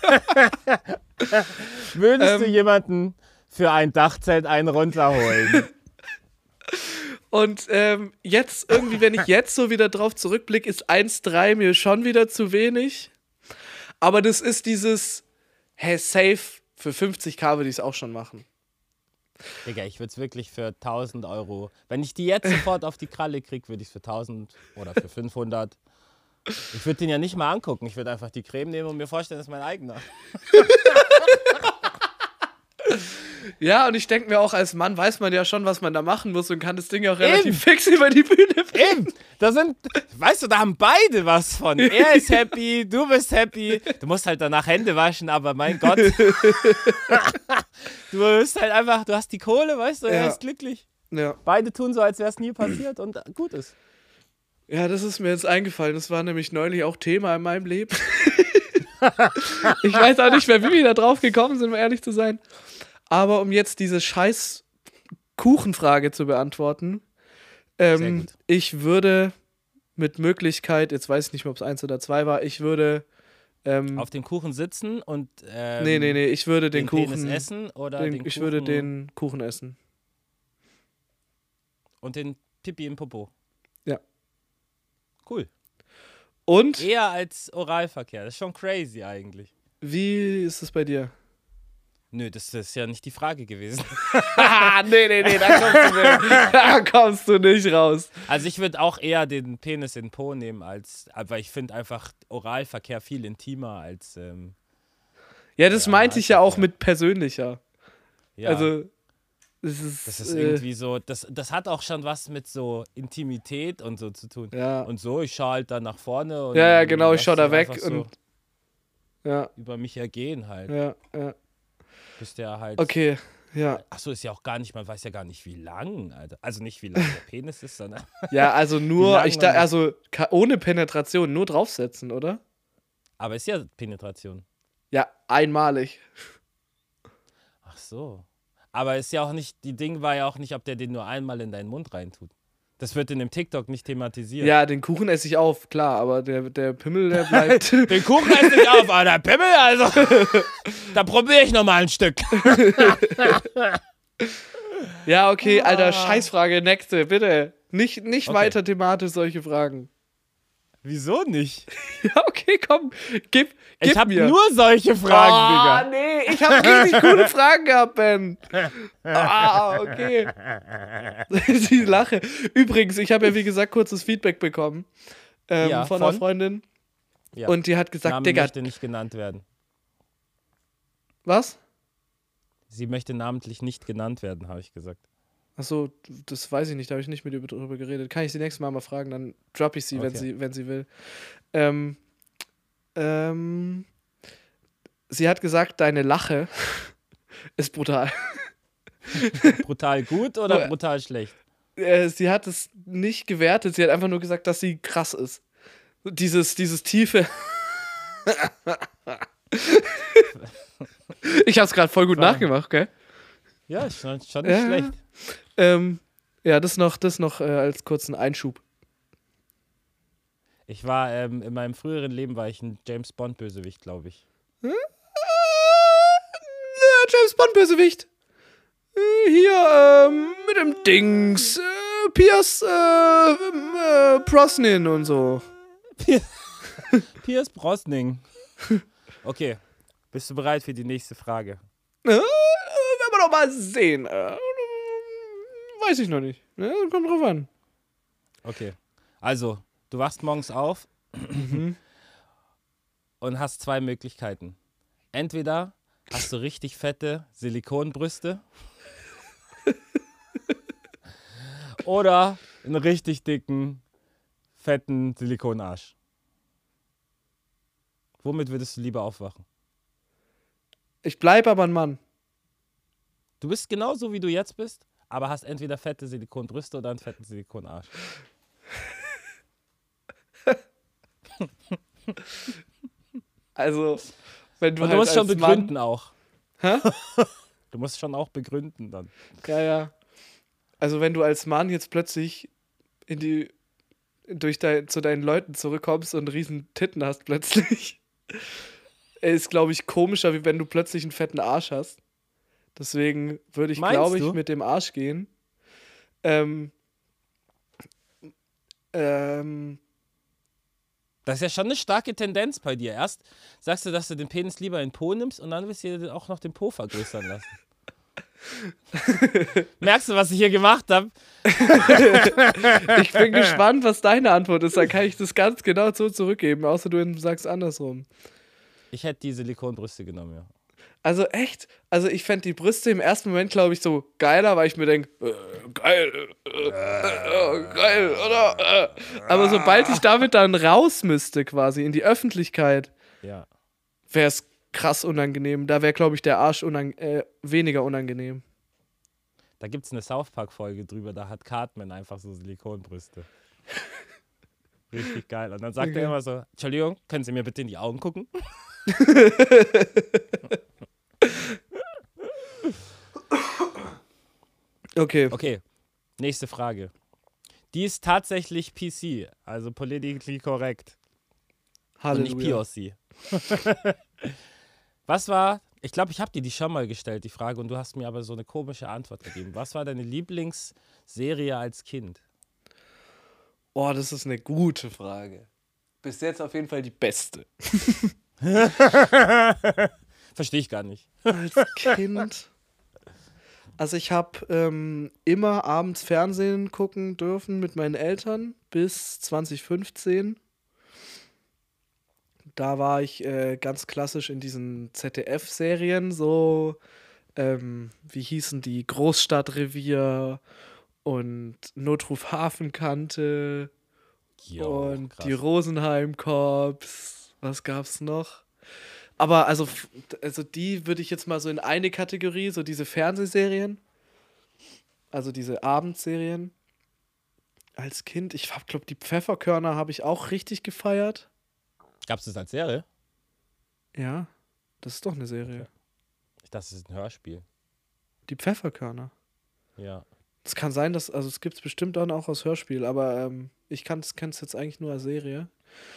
Würdest du jemanden für ein Dachzelt einen runterholen? Und jetzt irgendwie, wenn ich jetzt so wieder drauf zurückblicke, ist 1,3 mir schon wieder zu wenig. Aber das ist dieses, hey, safe, für 50k würde ich es auch schon machen. Digga, ich würde es wirklich für 1000 Euro, wenn ich die jetzt sofort auf die Kralle kriege, würde ich es für 1000 oder für 500. Ich würde den ja nicht mal angucken, ich würde einfach die Creme nehmen und mir vorstellen, das ist mein eigener. Ja, und ich denke mir auch, als Mann weiß man ja schon, was man da machen muss und kann das Ding auch relativ fix über die Bühne bringen. Weißt du, da haben beide was von. Er ist happy, du bist happy. Du musst halt danach Hände waschen, aber mein Gott. Du bist halt einfach, du hast die Kohle, weißt du, er ist glücklich. Ja. Beide tun so, als wäre es nie passiert und gut ist. Ja, das ist mir jetzt eingefallen. Das war nämlich neulich auch Thema in meinem Leben. Ich weiß auch nicht mehr, wie wir da drauf gekommen sind, um ehrlich zu sein. Aber um jetzt diese scheiß Kuchenfrage zu beantworten, Sehr gut. Ich würde mit Möglichkeit, jetzt weiß ich nicht mehr, ob es 1 oder 2 war, ich würde auf dem Kuchen sitzen und nee, ich würde den Kuchen Penis essen oder den Kuchen, ich würde den Kuchen essen. Und den Pipi im Popo. Ja. Cool. Und? Eher als Oralverkehr. Das ist schon crazy eigentlich. Wie ist es bei dir? Nö, das ist ja nicht die Frage gewesen. nee, da kommst du nicht raus. Also ich würde auch eher den Penis in den Po nehmen, weil ich finde einfach Oralverkehr viel intimer als ja, das meinte ich ja auch mit persönlicher. Ja. Also das ist irgendwie so, das hat auch schon was mit so Intimität und so zu tun. Ja. Und so, ich schaue halt dann nach vorne und ja, genau, ich schaue da weg so und ja. über mich ergehen halt. Ja. Bis der halt. Okay, ja. Achso, ist ja auch gar nicht, man weiß ja gar nicht, wie lang, Alter. Also nicht, wie lang der Penis ist, sondern. Ja, also nur, ohne Penetration, nur draufsetzen, oder? Aber ist ja Penetration. Ja, einmalig. Ach so. Aber ist ja auch nicht, die Ding war ja auch nicht, ob der den nur einmal in deinen Mund reintut. Das wird in dem TikTok nicht thematisiert. Ja, den Kuchen esse ich auf, klar, aber der Pimmel, der bleibt. Den Kuchen esse ich auf, aber der Pimmel, also. Da probiere ich nochmal ein Stück. Ja, okay, Alter, Scheißfrage, nächste, bitte. Nicht okay. Weiter thematisch solche Fragen. Wieso nicht? Ja, okay, komm, gib ich hab mir nur solche Fragen, Digga. Nee, ich hab richtig coole Fragen gehabt, Ben. Okay. Die Lache. Übrigens, ich habe ja, wie gesagt, kurzes Feedback bekommen von einer Freundin. Ja. Und die hat gesagt, Name Digga. möchte nicht genannt werden. Was? Sie möchte namentlich nicht genannt werden, habe ich gesagt. Achso, das weiß ich nicht, da habe ich nicht mit ihr drüber geredet. Kann ich sie nächstes Mal fragen, dann droppe ich sie, okay. wenn sie will. Sie hat gesagt, deine Lache ist brutal. Brutal gut oder brutal schlecht? Sie hat es nicht gewertet, sie hat einfach nur gesagt, dass sie krass ist. Dieses tiefe. Ich hab's gerade voll gut nachgemacht, gell? Ja, schon nicht schlecht. Ja, das noch als kurzen Einschub. Ich war, in meinem früheren Leben war ich ein James-Bond-Bösewicht, glaube ich. James Bond-Bösewicht. Hier, mit dem Dings. Pierce Brosnan und so. Pierce Brosnan. Okay, bist du bereit für die nächste Frage? Werden wir doch mal sehen. Weiß ich noch nicht. Ja, kommt drauf an. Okay, also, du wachst morgens auf und hast 2 Möglichkeiten. Entweder hast du richtig fette Silikonbrüste oder einen richtig dicken, fetten Silikonarsch. Womit würdest du lieber aufwachen? Ich bleibe aber ein Mann. Du bist genauso, wie du jetzt bist, aber hast entweder fette Silikonbrüste oder einen fetten Silikonarsch. Also, wenn du und halt du musst schon begründen Mann auch. Hä? Du musst schon auch begründen dann. Ja. Also, wenn du als Mann jetzt plötzlich zu deinen Leuten zurückkommst und riesen Titten hast plötzlich, ist, glaube ich, komischer, wie wenn du plötzlich einen fetten Arsch hast. Deswegen würde ich, glaube ich, mit dem Arsch gehen. Das ist ja schon eine starke Tendenz bei dir. Erst sagst du, dass du den Penis lieber in den Po nimmst und dann willst du dir auch noch den Po vergrößern lassen. Merkst du, was ich hier gemacht habe? Ich bin gespannt, was deine Antwort ist. Dann kann ich das ganz genau so zurückgeben, außer du sagst andersrum. Ich hätte die Silikonbrüste genommen, ja. Also echt? Also ich fände die Brüste im ersten Moment, glaube ich, so geiler, weil ich mir denke, geil, geil, oder? Aber sobald ich damit dann raus müsste, quasi, in die Öffentlichkeit, ja, wäre es krass unangenehm. Da wäre, glaube ich, der Arsch weniger unangenehm. Da gibt es eine South Park-Folge drüber, da hat Cartman einfach so Silikonbrüste. Richtig geil. Und dann sagt er immer so, Entschuldigung, können Sie mir bitte in die Augen gucken? Okay, nächste Frage. Die ist tatsächlich PC, also politically correct. Halleluja. Und nicht POC. Was war, ich glaube, ich habe dir die schon mal gestellt, die Frage, und du hast mir aber so eine komische Antwort gegeben. Was war deine Lieblingsserie als Kind? Oh, das ist eine gute Frage. Bis jetzt auf jeden Fall die beste. Verstehe ich gar nicht. Als Kind. Also ich habe immer abends Fernsehen gucken dürfen mit meinen Eltern bis 2015. Da war ich ganz klassisch in diesen ZDF-Serien, so, wie hießen die? Großstadtrevier und Notruf Hafenkante und krass. Die Rosenheim Corps. Was gab's noch? Aber also die würde ich jetzt mal so in eine Kategorie, so diese Fernsehserien, also diese Abendserien. Als Kind, ich glaube, die Pfefferkörner habe ich auch richtig gefeiert. Gab's das als Serie? Ja, das ist doch eine Serie. Ich dachte, das ist ein Hörspiel. Die Pfefferkörner? Ja. Es kann sein, dass, also es gibt es bestimmt dann auch als Hörspiel, aber ich kenne es jetzt eigentlich nur als Serie.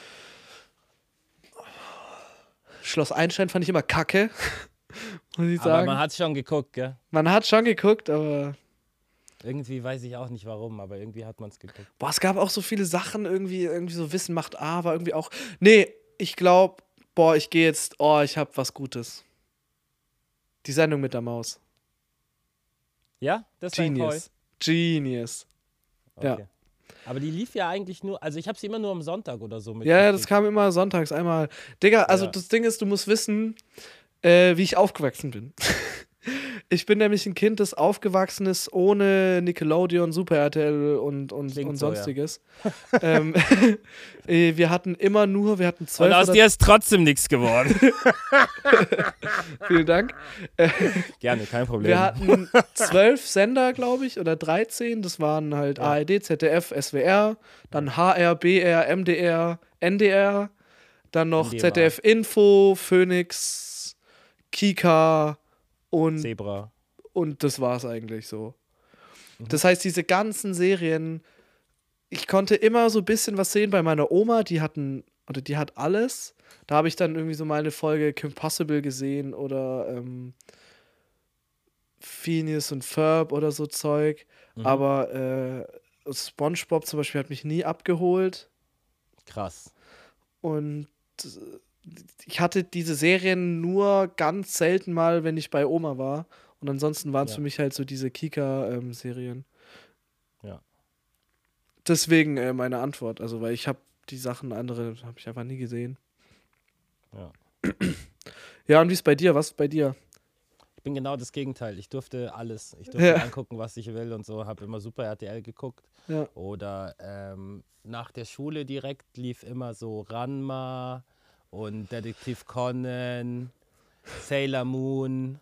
Schloss Einstein fand ich immer kacke, muss ich sagen. Aber man hat schon geguckt, gell? Man hat schon geguckt, aber... Irgendwie weiß ich auch nicht warum, aber irgendwie hat man es geguckt. Boah, es gab auch so viele Sachen, irgendwie so Wissen macht A, war irgendwie auch... Nee, ich glaube, ich gehe jetzt, ich habe was Gutes. Die Sendung mit der Maus. Ja? Das war Genius. Genius. Okay. Ja. Aber die lief ja eigentlich nur, also ich habe sie immer nur am Sonntag oder so mit. Ja, das kam immer sonntags einmal. Digga, also das Ding ist, du musst wissen, wie ich aufgewachsen bin. Ich bin nämlich ein Kind, das aufgewachsen ist ohne Nickelodeon, Super RTL und sonstiges. Ja. Wir hatten 12. Und aus dir ist trotzdem nichts geworden. Vielen Dank. Gerne, kein Problem. Wir hatten 12 Sender, glaube ich, oder 13. Das waren halt ARD, ZDF, SWR, dann HR, BR, MDR, NDR, dann noch NDR. ZDF Info, Phoenix, Kika und Zebra. Und das war's eigentlich so. Das heißt, diese ganzen Serien, ich konnte immer so ein bisschen was sehen bei meiner Oma, die hat alles. Da habe ich dann irgendwie so mal eine Folge Kim Possible gesehen oder Phineas und Ferb oder so Zeug. Aber SpongeBob zum Beispiel hat mich nie abgeholt. Krass. Und ich hatte diese Serien nur ganz selten mal, wenn ich bei Oma war. Und ansonsten waren es für mich halt so diese Kika-Serien. Ja. Deswegen meine Antwort. Also, weil ich habe die Sachen, andere habe ich einfach nie gesehen. Ja. Ja, und wie ist bei dir? Was ist bei dir? Ich bin genau das Gegenteil. Ich durfte alles. Ich durfte angucken, was ich will und so. Habe immer Super RTL geguckt. Ja. Oder nach der Schule direkt lief immer so Ranma und Detektiv Conan, Sailor Moon,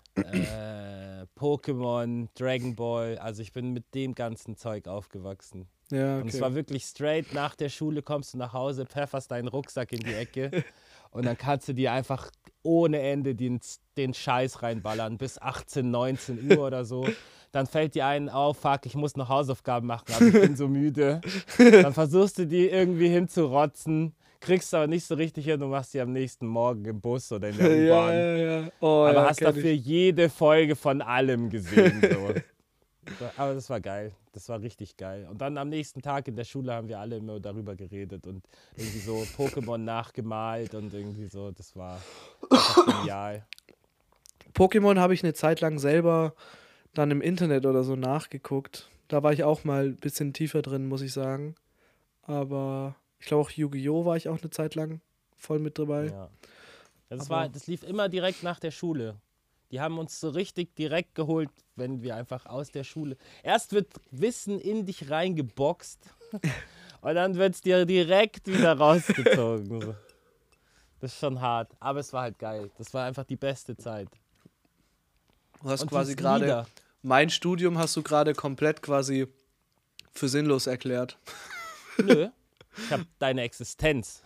Pokémon, Dragon Ball. Also ich bin mit dem ganzen Zeug aufgewachsen. Ja, okay. Und es war wirklich straight, nach der Schule kommst du nach Hause, pfefferst deinen Rucksack in die Ecke und dann kannst du dir einfach ohne Ende den Scheiß reinballern, bis 18, 19 Uhr oder so. Dann fällt dir einen auf, fuck, ich muss noch Hausaufgaben machen, aber ich bin so müde. Dann versuchst du die irgendwie hinzurotzen, kriegst aber nicht so richtig hin und machst die am nächsten Morgen im Bus oder in der U-Bahn. Ja. Oh, aber hast dafür jede Folge von allem gesehen. So. Aber das war geil. Das war richtig geil. Und dann am nächsten Tag in der Schule haben wir alle immer darüber geredet und irgendwie so Pokémon nachgemalt und irgendwie so, das war genial. Pokémon habe ich eine Zeit lang selber dann im Internet oder so nachgeguckt. Da war ich auch mal ein bisschen tiefer drin, muss ich sagen. Aber ich glaube auch Yu-Gi-Oh! War ich auch eine Zeit lang voll mit dabei. Ja. Das lief immer direkt nach der Schule. Die haben uns so richtig direkt geholt, wenn wir einfach aus der Schule... Erst wird Wissen in dich reingeboxt und dann wird es dir direkt wieder rausgezogen. Das ist schon hart, aber es war halt geil. Das war einfach die beste Zeit. Du hast quasi gerade... Mein Studium hast du gerade komplett quasi für sinnlos erklärt. Nö, ich habe deine Existenz.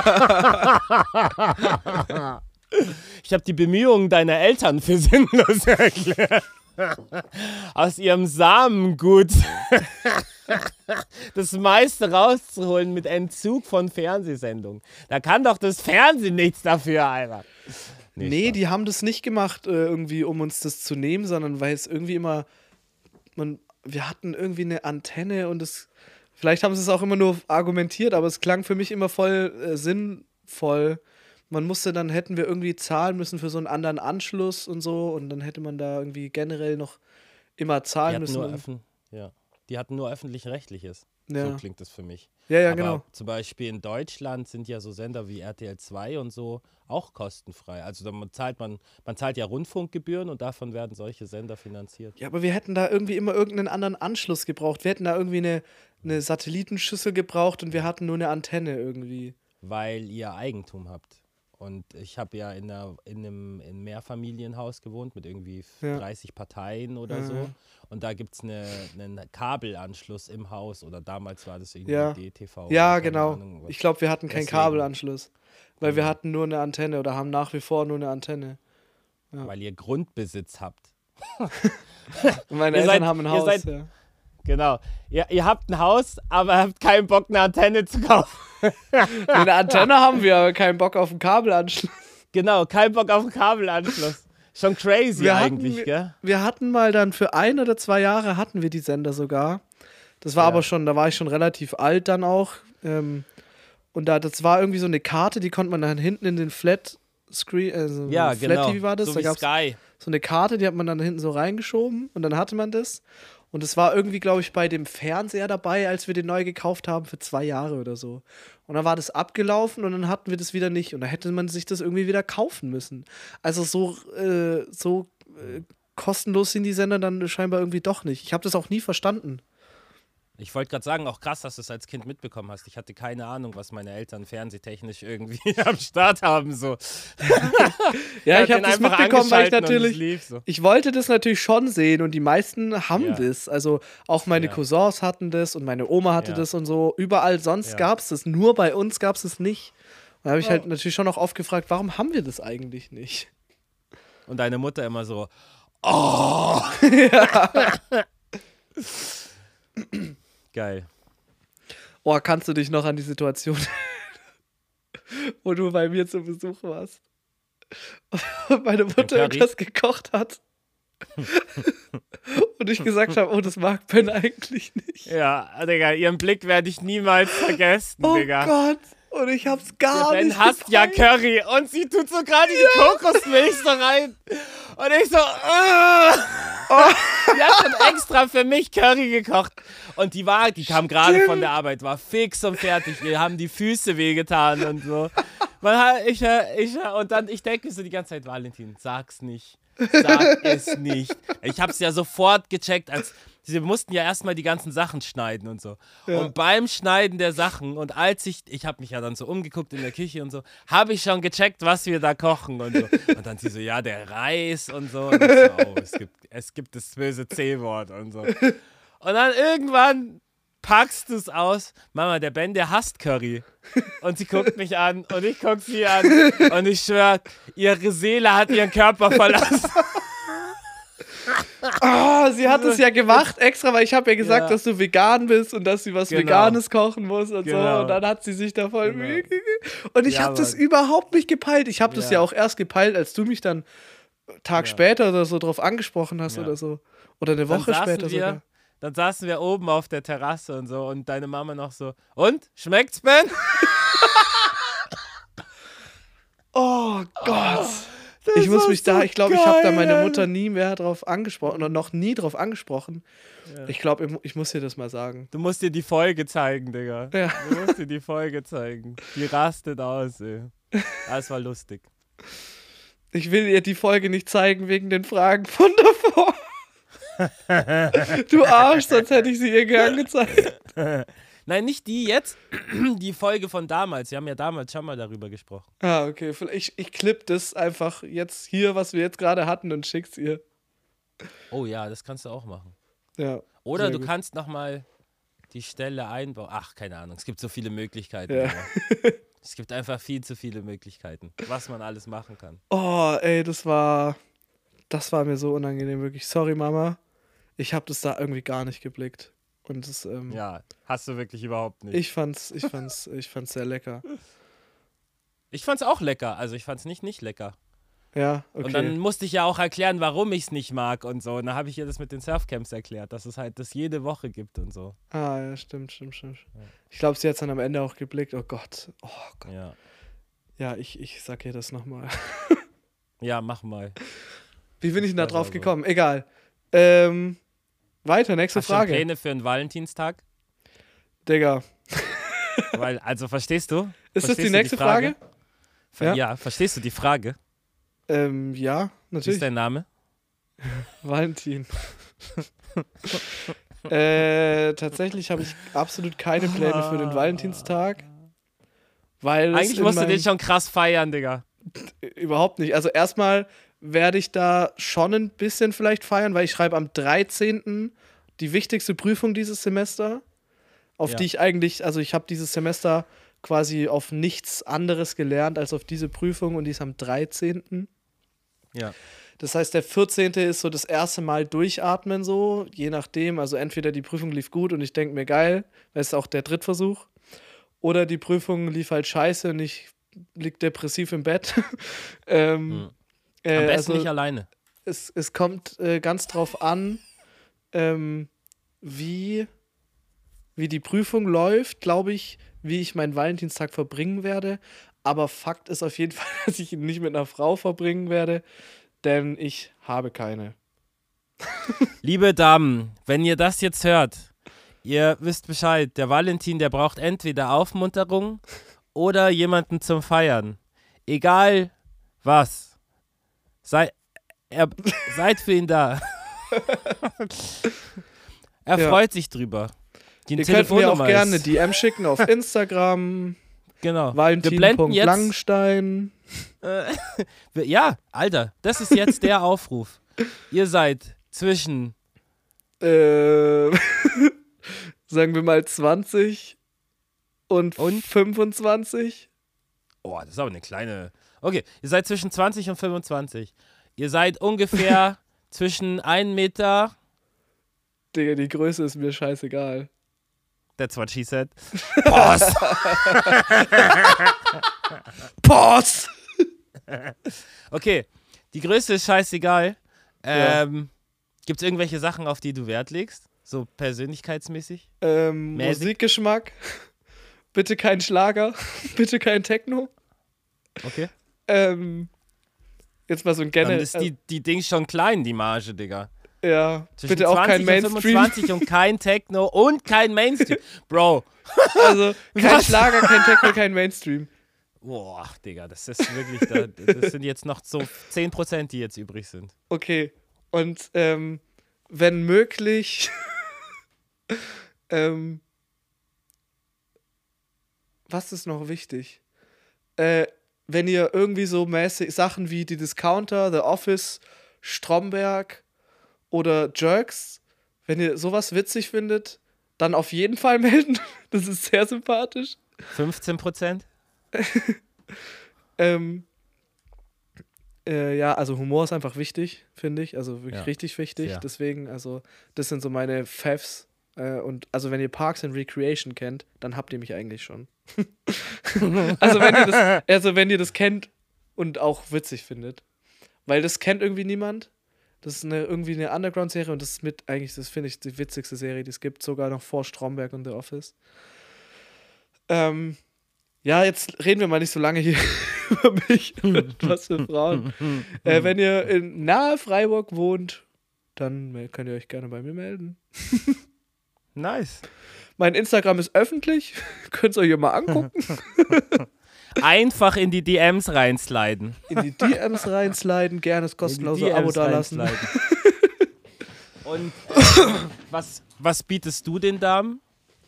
Ich habe die Bemühungen deiner Eltern für sinnlos erklärt. Aus ihrem Samengut das meiste rauszuholen mit Entzug von Fernsehsendungen. Da kann doch das Fernsehen nichts dafür, Alter. Nee, die haben das nicht gemacht, irgendwie, um uns das zu nehmen, sondern weil es irgendwie immer, wir hatten irgendwie eine Antenne und vielleicht haben sie es auch immer nur argumentiert, aber es klang für mich immer voll sinnvoll. Hätten wir irgendwie zahlen müssen für so einen anderen Anschluss und so und dann hätte man da irgendwie generell noch immer zahlen müssen. Die hatten nur öffentlich-rechtliches. Ja. So klingt das für mich. Ja, aber genau. Zum Beispiel in Deutschland sind ja so Sender wie RTL 2 und so auch kostenfrei. Also man zahlt ja Rundfunkgebühren und davon werden solche Sender finanziert. Ja, aber wir hätten da irgendwie immer irgendeinen anderen Anschluss gebraucht. Wir hätten da irgendwie eine Satellitenschüssel gebraucht und wir hatten nur eine Antenne irgendwie. Weil ihr Eigentum habt. Und ich habe ja in einem Mehrfamilienhaus gewohnt mit irgendwie 30 Parteien oder so. Und da gibt es einen Kabelanschluss im Haus. Oder damals war das irgendwie DTV. Ja, genau. Ich glaube, wir hatten keinen Kabelanschluss. Weil wir hatten nur eine Antenne oder haben nach wie vor nur eine Antenne. Ja. Weil ihr Grundbesitz habt. Meine Eltern haben ein Haus, Genau. Ihr habt ein Haus, aber habt keinen Bock, eine Antenne zu kaufen. Eine Antenne haben wir, aber keinen Bock auf einen Kabelanschluss. Genau, keinen Bock auf einen Kabelanschluss. Schon crazy gell? Wir hatten mal dann für 1 oder 2 Jahre hatten wir die Sender sogar. Das war aber schon, da war ich schon relativ alt dann auch. Und das war irgendwie so eine Karte, die konnte man dann hinten in den Flat-Screen, Flat-TV war das. So da wie Sky. So eine Karte, die hat man dann hinten so reingeschoben und dann hatte man das. Und es war irgendwie, glaube ich, bei dem Fernseher dabei, als wir den neu gekauft haben für 2 Jahre oder so. Und dann war das abgelaufen und dann hatten wir das wieder nicht. Und da hätte man sich das irgendwie wieder kaufen müssen. Also so kostenlos sind die Sender dann scheinbar irgendwie doch nicht. Ich habe das auch nie verstanden. Ich wollte gerade sagen, auch krass, dass du es als Kind mitbekommen hast. Ich hatte keine Ahnung, was meine Eltern fernsehtechnisch irgendwie am Start haben. So. Ja, ich habe das mitbekommen, weil ich wollte das natürlich schon sehen und die meisten haben das. Also auch meine Cousins hatten das und meine Oma hatte das und so. Überall sonst gab es das, nur bei uns gab es es nicht. Und da habe ich halt natürlich schon auch oft gefragt, warum haben wir das eigentlich nicht? Und deine Mutter immer so, oh! Geil. Oh, kannst du dich noch an die Situation, wo du bei mir zu Besuch warst und meine Mutter irgendwas gekocht hat und ich gesagt habe, oh, das mag Ben eigentlich nicht. Ja, Digga, ihren Blick werde ich niemals vergessen, Digga. Oh Gott, und ich hab's gar nicht Ben hasst ja Curry und sie tut so gerade die Kokosmilch so rein und ich so, Die hat schon extra für mich Curry gekocht. Und die kam gerade von der Arbeit, war fix und fertig. Wir haben die Füße wehgetan und so. Und dann, ich denke so die ganze Zeit, Valentin, sag's nicht. Sag es nicht. Ich hab's ja sofort gecheckt, sie mussten ja erstmal die ganzen Sachen schneiden und so. Ja. Und beim Schneiden der Sachen und ich habe mich ja dann so umgeguckt in der Küche und so, habe ich schon gecheckt, was wir da kochen und so. Und dann sie so, ja, der Reis und so. Und ich so, oh, es gibt das böse C-Wort und so. Und dann irgendwann packst du es aus. Mama, der Ben, der hasst Curry. Und sie guckt mich an und ich guck sie an. Und ich schwör, ihre Seele hat ihren Körper verlassen. Oh, sie hat es ja gemacht extra, weil ich habe ja gesagt, dass du vegan bist und dass sie was Veganes kochen muss und so. Und dann hat sie sich da voll Mühe gegeben. Und ich habe das überhaupt nicht gepeilt. Ich habe das ja auch erst gepeilt, als du mich dann einen Tag später oder so drauf angesprochen hast oder so. Oder eine Woche später sogar. Dann saßen wir oben auf der Terrasse und so und deine Mama noch so, und? Schmeckt's, Ben? Oh Gott. Ich glaube, ich habe da meine Mutter nie mehr drauf angesprochen oder noch nie drauf angesprochen. Ja. Ich glaube, ich muss dir das mal sagen. Du musst dir die Folge zeigen, Digga. Ja. Du musst dir die Folge zeigen. Die rastet aus, ey. Das war lustig. Ich will ihr die Folge nicht zeigen wegen den Fragen von davor. Du Arsch, sonst hätte ich sie ihr gern gezeigt. Nein, nicht die jetzt, die Folge von damals. Wir haben ja damals schon mal darüber gesprochen. Ah, okay. Ich klipp das einfach jetzt hier, was wir jetzt gerade hatten, und schick's ihr. Oh ja, das kannst du auch machen. Ja. Oder du kannst nochmal die Stelle einbauen. Ach, keine Ahnung. Es gibt so viele Möglichkeiten. Ja. Es gibt einfach viel zu viele Möglichkeiten, was man alles machen kann. Oh, ey, das war mir so unangenehm, wirklich. Sorry, Mama. Ich habe das da irgendwie gar nicht geblickt. Und das, ja, hast du wirklich überhaupt nicht. Ich fand's sehr lecker. Ich fand's auch lecker, also ich fand's nicht lecker. Ja, okay. Und dann musste ich ja auch erklären, warum ich es nicht mag und so. Und dann habe ich ihr das mit den Surfcamps erklärt, dass es halt das jede Woche gibt und so. Ah, ja, stimmt. Ja. Ich glaube, sie hat es dann am Ende auch geblickt. Oh Gott. Ja, ja ich sag ihr das nochmal. Ja, mach mal. Wie bin ich denn da drauf gekommen? Egal. Weiter, nächste Frage. Hast du Pläne für einen Valentinstag? Digga. Also, verstehst du? Ist das die nächste Frage? Ja, verstehst du die Frage? Ja, natürlich. Wie ist dein Name? Valentin. Tatsächlich habe ich absolut keine Pläne für den Valentinstag. Weil eigentlich musst du den schon krass feiern, Digga. Überhaupt nicht. Also erstmal werde ich da schon ein bisschen vielleicht feiern, weil ich schreibe am 13. die wichtigste Prüfung dieses Semester, auf die ich eigentlich, also ich habe dieses Semester quasi auf nichts anderes gelernt als auf diese Prüfung und die ist am 13. Ja. Das heißt, der 14. ist so das erste Mal durchatmen so, je nachdem, also entweder die Prüfung lief gut und ich denke mir geil, das ist auch der Drittversuch, oder die Prüfung lief halt scheiße und ich lieg depressiv im Bett. Am besten also nicht alleine. Es kommt ganz drauf an, wie die Prüfung läuft, glaube ich, wie ich meinen Valentinstag verbringen werde. Aber Fakt ist auf jeden Fall, dass ich ihn nicht mit einer Frau verbringen werde, denn ich habe keine. Liebe Damen, wenn ihr das jetzt hört, ihr wisst Bescheid, der Valentin, der braucht entweder Aufmunterung oder jemanden zum Feiern. Egal was. Seid für ihn da. Er freut sich drüber. Ihr könnt mir auch gerne eine DM schicken auf Instagram. Genau. Valentin.Langstein. Ja, Alter, das ist jetzt der Aufruf. Ihr seid zwischen sagen wir mal 20 und 25. Oh, das ist aber eine kleine. Okay, ihr seid zwischen 20 und 25. Ihr seid ungefähr zwischen 1 Meter. Digga, die Größe ist mir scheißegal. That's what she said. Pause. Pause. Okay, die Größe ist scheißegal. Gibt es irgendwelche Sachen, auf die du Wert legst? So persönlichkeitsmäßig? Musikgeschmack. Bitte kein Schlager. Bitte kein Techno. Okay. Jetzt mal so ein generell. Dann ist die Ding schon klein, die Marge, Digga. Ja, zwischen bitte auch kein Mainstream. 25 und kein Techno und kein Mainstream. Bro. Also kein Schlager, kein Techno, kein Mainstream. Boah, Digga, das ist wirklich, das sind jetzt noch so 10%, die jetzt übrig sind. Okay, und wenn möglich, was ist noch wichtig? Wenn ihr irgendwie so mäßig Sachen wie die Discounter, The Office, Stromberg oder Jerks, wenn ihr sowas witzig findet, dann auf jeden Fall melden. Das ist sehr sympathisch. 15%? Ja, also Humor ist einfach wichtig, finde ich. Also wirklich richtig wichtig. Ja. Deswegen, also das sind so meine Favs. Und also wenn ihr Parks and Recreation kennt, dann habt ihr mich eigentlich schon. Also wenn ihr das kennt und auch witzig findet. Weil das kennt irgendwie niemand. Das ist irgendwie eine Underground-Serie und das ist das finde ich, die witzigste Serie, die es gibt, sogar noch vor Stromberg und The Office. Ja, jetzt reden wir mal nicht so lange hier über mich und was für Frauen. Wenn ihr in nahe Freiburg wohnt, dann könnt ihr euch gerne bei mir melden. Nice. Mein Instagram ist öffentlich, könnt ihr euch mal angucken. Einfach in die DMs reinsliden. In die DMs reinsliden, gerne das kostenlose Abo da lassen. Und was bietest du den Damen?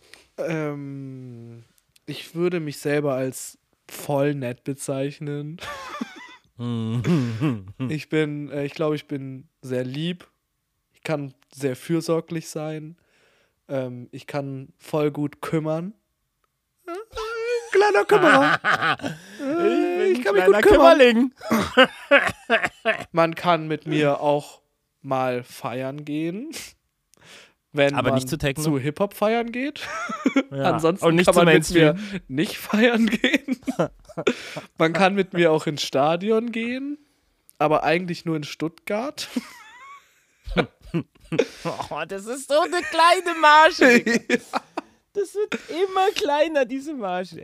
Ich würde mich selber als voll nett bezeichnen. Ich glaube, ich bin sehr lieb. Ich kann sehr fürsorglich sein. Ich kann voll gut kümmern. Kleiner Kümmerer. Ich kann mich gut kümmern. Man kann mit mir auch mal feiern gehen. wenn aber man nicht zu Hip-Hop feiern geht. Ja. Ansonsten und nicht kann zu man mit Mainstream. mir nicht feiern gehen. Man kann mit mir auch ins Stadion gehen, aber eigentlich nur in Stuttgart. Oh, das ist so eine kleine Marge. Ja. Das wird immer kleiner, diese Marge.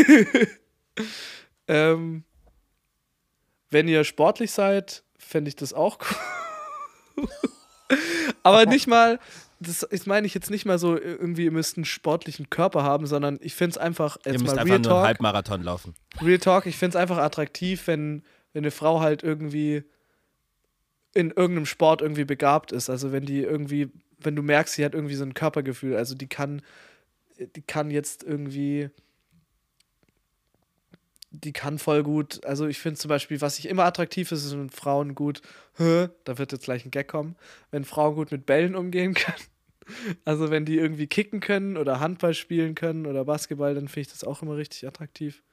Wenn ihr sportlich seid, fände ich das auch cool. Aber nicht mal, das meine ich jetzt nicht mal so, irgendwie, ihr müsst einen sportlichen Körper haben, sondern ich finde es einfach, ihr müsst einfach nur einen Halbmarathon laufen. Real Talk, ich finde es einfach attraktiv, wenn eine Frau halt irgendwie in irgendeinem Sport irgendwie begabt ist. Also wenn du merkst, sie hat irgendwie so ein Körpergefühl, also die kann jetzt irgendwie, die kann voll gut, also ich finde zum Beispiel, was ich immer attraktiv ist, wenn Frauen gut, da wird jetzt gleich ein Gag kommen, wenn Frauen gut mit Bällen umgehen können. Also wenn die irgendwie kicken können oder Handball spielen können oder Basketball, dann finde ich das auch immer richtig attraktiv.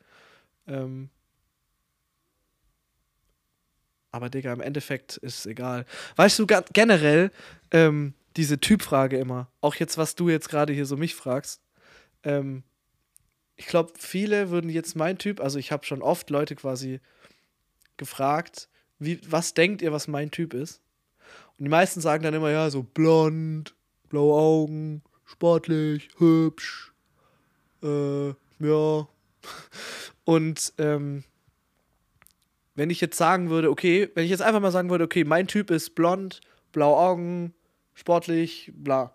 Aber Digga, im Endeffekt ist es egal. Weißt du, generell, diese Typfrage immer, auch jetzt, was du jetzt gerade hier so mich fragst, ich glaube, viele würden jetzt mein Typ, also ich habe schon oft Leute quasi gefragt, was denkt ihr, was mein Typ ist? Und die meisten sagen dann immer, ja, so blond, blaue Augen, sportlich, hübsch, ja. Und, wenn ich jetzt einfach mal sagen würde, okay, mein Typ ist blond, blaue Augen, sportlich, bla.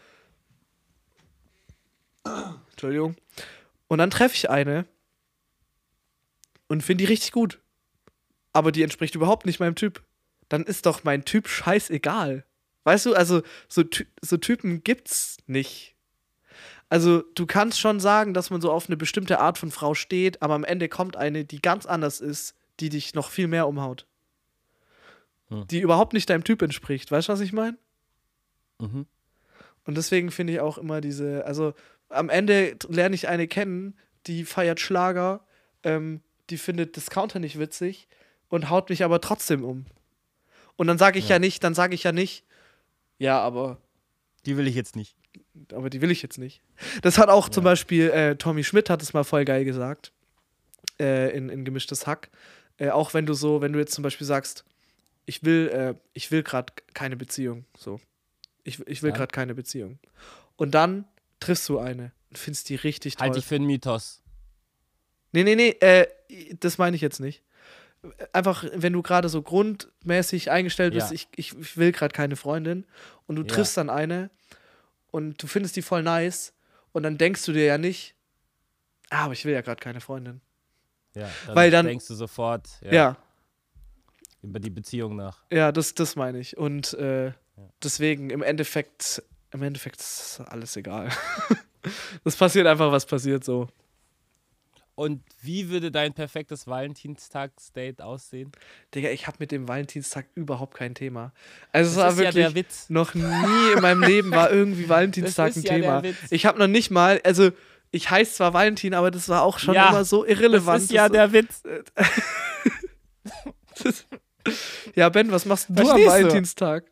Entschuldigung. Und dann treffe ich eine und finde die richtig gut. Aber die entspricht überhaupt nicht meinem Typ. Dann ist doch mein Typ scheißegal. Weißt du, also so Typen gibt's nicht. Also du kannst schon sagen, dass man so auf eine bestimmte Art von Frau steht, aber am Ende kommt eine, die ganz anders ist, die dich noch viel mehr umhaut. Die überhaupt nicht deinem Typ entspricht. Weißt du, was ich meine? Mhm. Und deswegen finde ich auch immer also am Ende lerne ich eine kennen, die feiert Schlager, die findet Discounter nicht witzig und haut mich aber trotzdem um. Und dann sage ich ja nicht, ja, aber die will ich jetzt nicht. Aber die will ich jetzt nicht. Das hat auch zum Beispiel Tommy Schmidt hat es mal voll geil gesagt, in Gemischtes Hack. Auch wenn du jetzt zum Beispiel sagst, ich will gerade keine Beziehung. So. Ich will gerade keine Beziehung. Und dann triffst du eine und findest die richtig toll. Halt dich für einen Mythos. Nee, das meine ich jetzt nicht. Einfach, wenn du gerade so grundmäßig eingestellt bist, ich will gerade keine Freundin und du triffst dann eine und du findest die voll nice und dann denkst du dir ja nicht, aber ich will ja gerade keine Freundin. Ja, weil dann denkst du sofort über die Beziehung nach. Ja, das meine ich. Und deswegen, im Endeffekt ist alles egal. Das passiert einfach, was passiert so. Und wie würde dein perfektes Valentinstagsdate aussehen? Digga, ich habe mit dem Valentinstag überhaupt kein Thema. Also es war wirklich der Witz. Noch nie in meinem Leben war irgendwie Valentinstag ein Thema. Ich habe noch nicht mal, also ich heiße zwar Valentin, aber das war auch schon immer so irrelevant. Das ist ja der Witz. Ja, Ben, was machst du am Valentinstag?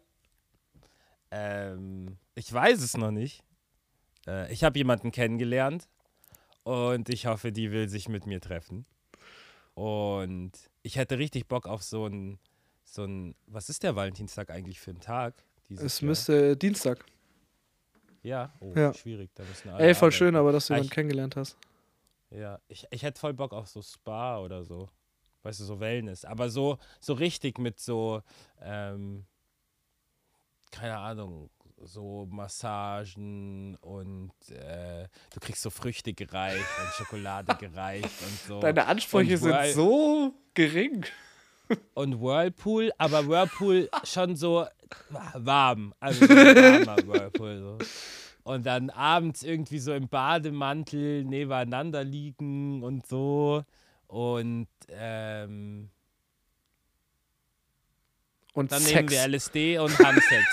Ich weiß es noch nicht. Ich habe jemanden kennengelernt und ich hoffe, die will sich mit mir treffen. Und ich hätte richtig Bock auf so ein was ist der Valentinstag eigentlich für ein Tag? Es müsste Dienstag. Ja, schwierig. Da müssen alle voll arbeiten. schön, aber dass du jemanden kennengelernt hast. Ja, ich hätte voll Bock auf so Spa oder so. Weißt du, so Wellness. Aber so richtig mit so, keine Ahnung, so Massagen und du kriegst so Früchte gereicht und Schokolade gereicht und so. Deine Ansprüche sind so gering. Und Whirlpool, aber Whirlpool schon so warm. Also so ein warmer Whirlpool. So. Und dann abends irgendwie so im Bademantel nebeneinander liegen und so. Und dann Sex. nehmen wir LSD und Handsex.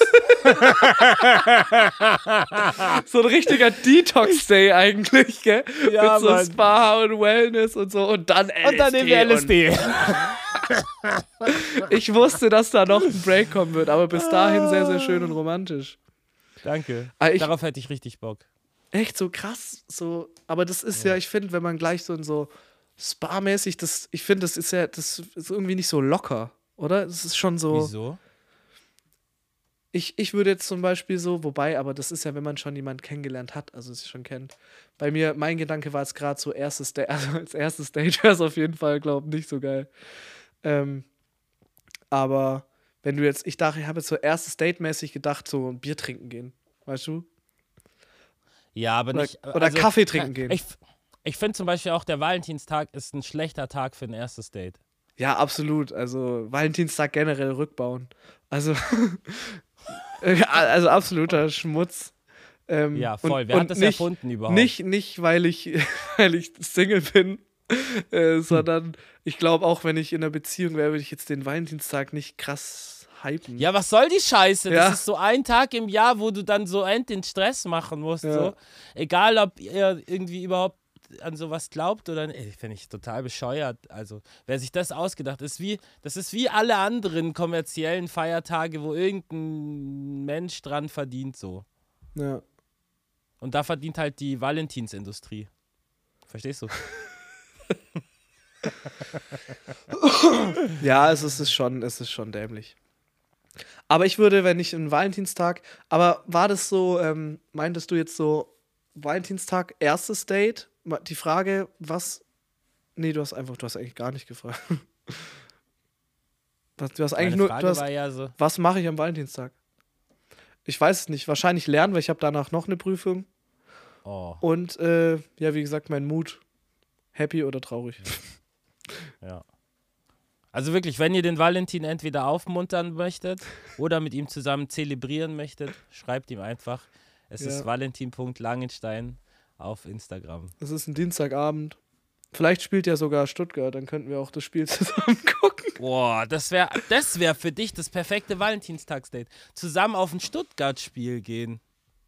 So ein richtiger Detox-Day eigentlich, gell? Ja, mit so Mann. Spa und Wellness und so. Und dann LSD. Und dann nehmen wir LSD. Ich wusste, dass da noch ein Break kommen wird, aber bis dahin sehr, sehr schön und romantisch. Danke. Darauf hätte ich richtig Bock. Echt so krass. So, aber das ist ja, ich finde, wenn man gleich so in so Spa-mäßig, ich finde, das ist irgendwie nicht so locker, oder? Das ist schon so. Wieso? Ich würde jetzt zum Beispiel so, wobei, aber das ist ja, wenn man schon jemanden kennengelernt hat, also es schon kennt. Bei mir, mein Gedanke war jetzt gerade so, erstes Date, also als erstes Date wäre es auf jeden Fall, glaube ich, nicht so geil. Aber wenn du jetzt, ich habe jetzt so erstes Date-mäßig gedacht, so ein Bier trinken gehen, weißt du? Ja, aber nicht. Oder also, Kaffee trinken gehen. Ich finde zum Beispiel auch, der Valentinstag ist ein schlechter Tag für ein erstes Date. Ja, absolut. Also Valentinstag generell rückbauen. Also, also absoluter Schmutz. Ja, voll. Wer hat das erfunden überhaupt? Nicht weil ich Single bin, sondern ich glaube auch, wenn ich in einer Beziehung wäre, würde ich jetzt den Valentinstag nicht krass hypen. Ja, was soll die Scheiße? Ja. Das ist so ein Tag im Jahr, wo du dann so den Stress machen musst. Ja. So. Egal, ob ihr irgendwie überhaupt an sowas glaubt oder nicht. Finde ich total bescheuert. Also, wer sich das ausgedacht hat, das ist wie alle anderen kommerziellen Feiertage, wo irgendein Mensch dran verdient, so. Ja. Und da verdient halt die Valentinsindustrie. Verstehst du? Ja, es ist schon dämlich. Aber ich würde, wenn ich einen Valentinstag, aber war das so, meintest du jetzt so, Valentinstag, erstes Date? Die Frage, was. Nee, du hast eigentlich gar nicht gefragt. Du hast eigentlich nur. Was mache ich am Valentinstag? Ich weiß es nicht. Wahrscheinlich lernen, weil ich habe danach noch eine Prüfung. Oh. Und, ja, wie gesagt, mein Mut. Happy oder traurig. Ja. Also wirklich, wenn ihr den Valentin entweder aufmuntern möchtet oder mit ihm zusammen zelebrieren möchtet, schreibt ihm einfach. Es ist valentin.langenstein auf Instagram. Es ist ein Dienstagabend. Vielleicht spielt ja sogar Stuttgart, dann könnten wir auch das Spiel zusammen gucken. Boah, das wär für dich das perfekte Valentinstagsdate. Zusammen auf ein Stuttgart-Spiel gehen.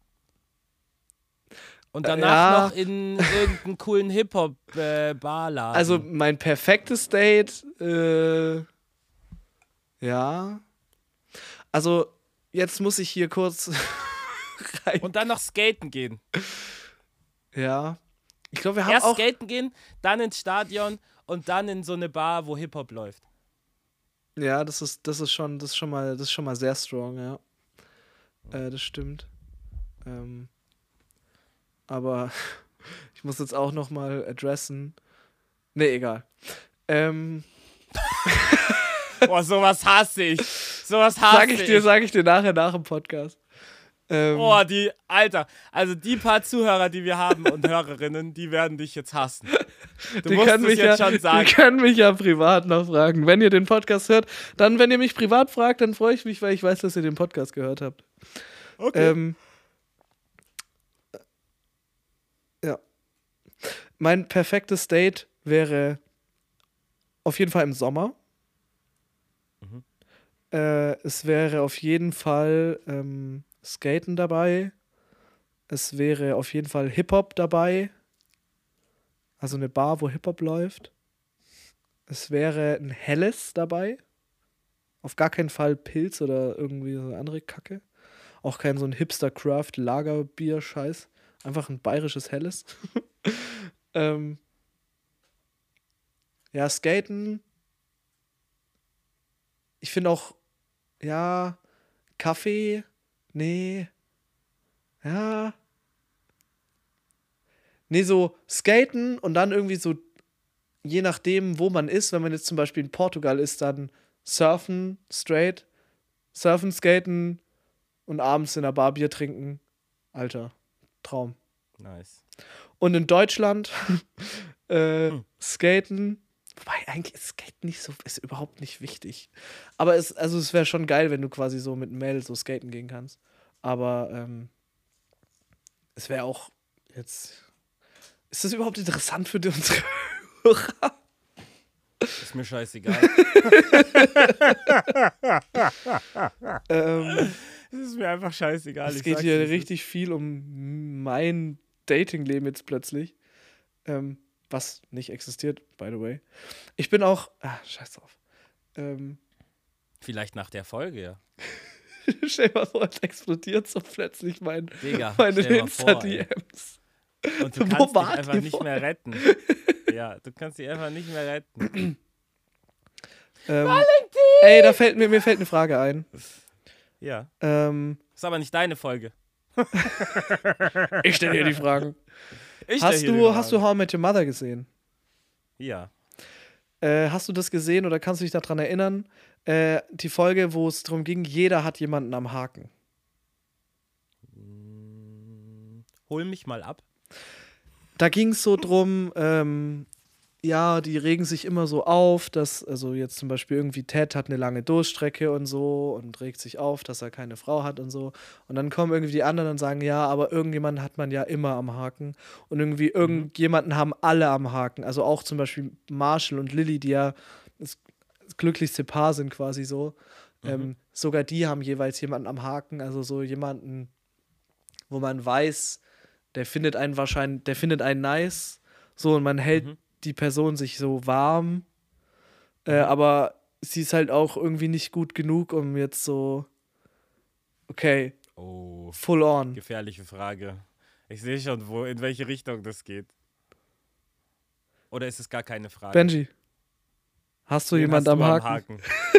Und danach noch in irgendeinen coolen Hip-Hop-Bar-Laden. Also mein perfektes Date, ja. Also jetzt muss ich hier kurz rein. Und dann noch skaten gehen. Ja. Ich glaube, wir haben erst auch skaten gehen, dann ins Stadion und dann in so eine Bar, wo Hip-Hop läuft. Ja, das ist schon mal sehr strong, ja. Das stimmt. Aber ich muss jetzt auch noch mal adressen. Nee, egal. Boah, sowas hasse ich. Sag ich dir nachher nach dem Podcast. Oh, Alter, also die paar Zuhörer, die wir haben und Hörerinnen, die werden dich jetzt hassen. Die können mich ja privat noch fragen. Wenn ihr den Podcast hört, dann, wenn ihr mich privat fragt, dann freue ich mich, weil ich weiß, dass ihr den Podcast gehört habt. Okay. Ja. Mein perfektes Date wäre auf jeden Fall im Sommer. Mhm. Es wäre auf jeden Fall Skaten dabei. Es wäre auf jeden Fall Hip-Hop dabei. Also eine Bar, wo Hip-Hop läuft. Es wäre ein Helles dabei. Auf gar keinen Fall Pilz oder irgendwie so eine andere Kacke. Auch kein so ein Hipster-Craft-Lagerbier-Scheiß. Einfach ein bayerisches Helles. Ja, Skaten. Ich finde auch, ja, Kaffee. Nee. Ja. Nee, so Skaten und dann irgendwie so, je nachdem, wo man ist, wenn man jetzt zum Beispiel in Portugal ist, dann surfen, straight, surfen, skaten und abends in der Bar Bier trinken. Alter, Traum. Nice. Und in Deutschland skaten. Wobei eigentlich ist Skaten ist überhaupt nicht wichtig. Aber es wäre schon geil, wenn du quasi so mit einem Mädel so skaten gehen kannst. Aber es wäre auch jetzt. Ist das überhaupt interessant für unsere Hörer? Ist mir scheißegal. Es ist mir einfach scheißegal. Es geht hier richtig viel um mein Datingleben jetzt plötzlich. Was nicht existiert, by the way. Ich bin auch. Scheiß drauf. Vielleicht nach der Folge, ja. Stell dir mal vor, es explodiert so plötzlich meine Insta-DMs. Und du kannst dich einfach nicht mehr retten. Ja, du kannst dich einfach nicht mehr retten. Valentin! Ey, mir fällt eine Frage ein. Ja. Ist aber nicht deine Folge. Ich stelle dir die Fragen. Hast du How I Met Your Mother gesehen? Ja. Hast du das gesehen oder kannst du dich daran erinnern? Die Folge, wo es darum ging, jeder hat jemanden am Haken. Hol mich mal ab. Da ging es so drum, ja, die regen sich immer so auf, dass, also jetzt zum Beispiel irgendwie Ted hat eine lange Durststrecke und so und regt sich auf, dass er keine Frau hat und so. Und dann kommen irgendwie die anderen und sagen, ja, aber irgendjemanden hat man ja immer am Haken. Und irgendwie irgendjemanden haben alle am Haken. Also auch zum Beispiel Marshall und Lily, die ja das glücklichste Paar sind quasi so. Sogar die haben jeweils jemanden am Haken. Also so jemanden, wo man weiß, der findet einen nice. So, und man hält die Person sich so warm, aber sie ist halt auch irgendwie nicht gut genug, um jetzt so, okay, full on. Gefährliche Frage. Ich sehe schon, in welche Richtung das geht. Oder ist es gar keine Frage? Benji, hast du jemanden am Haken?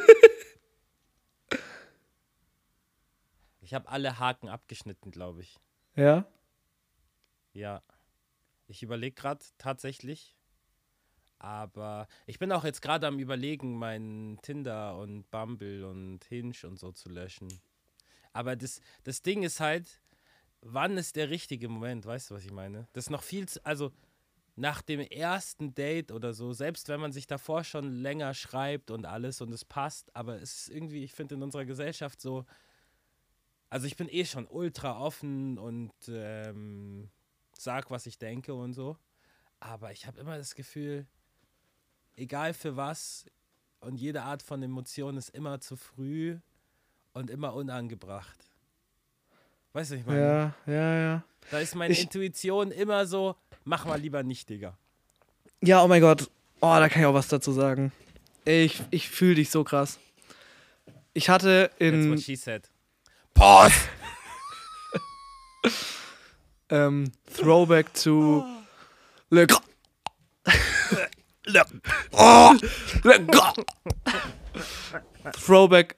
Ich habe alle Haken abgeschnitten, glaube ich. Ja? Ja. Ich überlege gerade tatsächlich. Aber ich bin auch jetzt gerade am Überlegen, meinen Tinder und Bumble und Hinge und so zu löschen. Aber das Ding ist halt, wann ist der richtige Moment? Weißt du, was ich meine? Das ist noch viel also nach dem ersten Date oder so, selbst wenn man sich davor schon länger schreibt und alles und es passt, aber es ist irgendwie, ich finde in unserer Gesellschaft so, also ich bin schon ultra offen und sag, was ich denke und so, aber ich habe immer das Gefühl, egal für was und jede Art von Emotion ist immer zu früh und immer unangebracht. Weißt du, was ich meine? Ja. Da ist meine Intuition immer so, mach mal lieber nicht, Digga. Ja, oh mein Gott. Oh, da kann ich auch was dazu sagen. Ich fühle dich so krass. Ich hatte in... That's what she said. Pause! Throwback to... Throwback.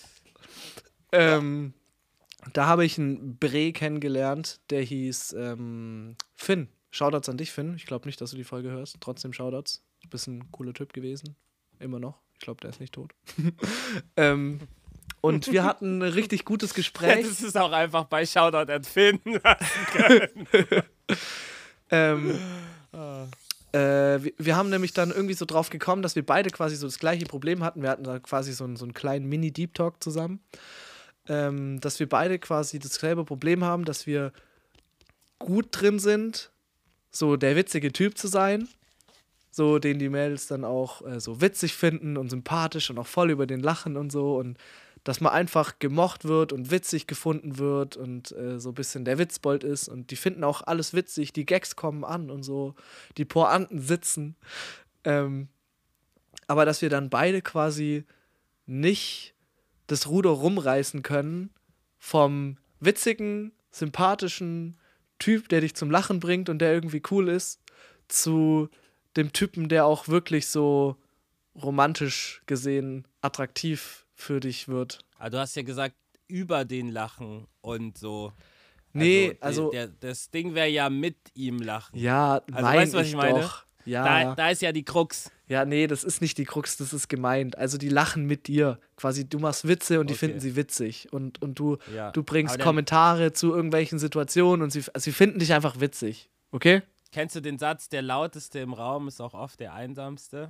Da habe ich einen Bre kennengelernt, der hieß Finn. Shoutouts an dich, Finn. Ich glaube nicht, dass du die Folge hörst. Trotzdem Shoutouts. Du bist ein cooler Typ gewesen. Immer noch. Ich glaube, der ist nicht tot. Und wir hatten ein richtig gutes Gespräch. Das ist auch einfach bei Shoutout an Finn lassen können. Wir haben nämlich dann irgendwie so drauf gekommen, dass wir beide quasi so das gleiche Problem hatten. Wir hatten da quasi so einen kleinen Mini-Deep-Talk zusammen. Dass wir beide quasi dasselbe Problem haben, dass wir gut drin sind, so der witzige Typ zu sein. So, den die Mädels dann auch so witzig finden und sympathisch und auch voll über den lachen und so. Und dass man einfach gemocht wird und witzig gefunden wird und so ein bisschen der Witzbold ist. Und die finden auch alles witzig, die Gags kommen an und so, die Pointen sitzen. Aber dass wir dann beide quasi nicht das Ruder rumreißen können vom witzigen, sympathischen Typ, der dich zum Lachen bringt und der irgendwie cool ist, zu dem Typen, der auch wirklich so romantisch gesehen attraktiv für dich wird. Aber du hast ja gesagt, über den Lachen und so. Nee, also das Ding wäre ja mit ihm lachen. Ja, also, weißt du, was ich meine? Doch. Ja. Da ist ja die Krux. Ja, nee, das ist nicht die Krux, das ist gemeint. Also die lachen mit dir. Quasi, du machst Witze und die finden sie witzig. Und du bringst Kommentare zu irgendwelchen Situationen und sie finden dich einfach witzig. Okay? Kennst du den Satz, der lauteste im Raum ist auch oft der einsamste?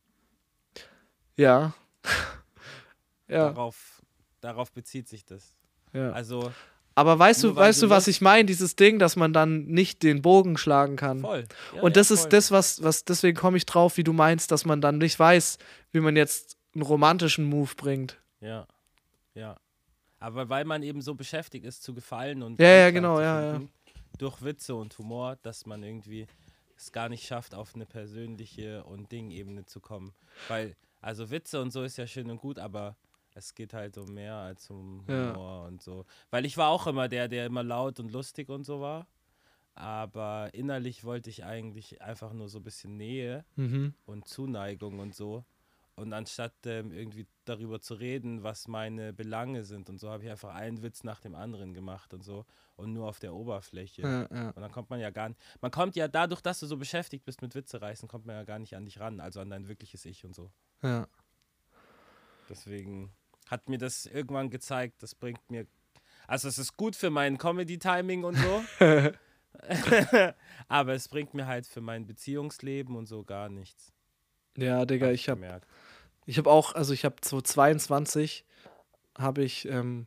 Ja. Ja. Darauf bezieht sich das. Ja. Also... Aber weißt du, was ich meine? Dieses Ding, dass man dann nicht den Bogen schlagen kann. Voll. Ja, und das ist das, was deswegen komme ich drauf, wie du meinst, dass man dann nicht weiß, wie man jetzt einen romantischen Move bringt. Ja. Aber weil man eben so beschäftigt ist, zu gefallen und genau. Durch Witze und Humor, dass man irgendwie es gar nicht schafft, auf eine persönliche und Ding-Ebene zu kommen. Weil, also Witze und so ist ja schön und gut, aber es geht halt um mehr als um Humor und so. Weil ich war auch immer der immer laut und lustig und so war. Aber innerlich wollte ich eigentlich einfach nur so ein bisschen Nähe und Zuneigung und so. Und anstatt irgendwie darüber zu reden, was meine Belange sind und so, habe ich einfach einen Witz nach dem anderen gemacht und so. Und nur auf der Oberfläche. Und dann kommt man ja gar nicht, man kommt ja dadurch, dass du so beschäftigt bist mit Witze reißen, kommt man ja gar nicht an dich ran, also an dein wirkliches Ich und so. Ja. Deswegen hat mir das irgendwann gezeigt, das bringt mir, also es ist gut für mein Comedy-Timing und so, aber es bringt mir halt für mein Beziehungsleben und so gar nichts. Ja, Digga, ich habe auch, also ich habe so 22, habe ich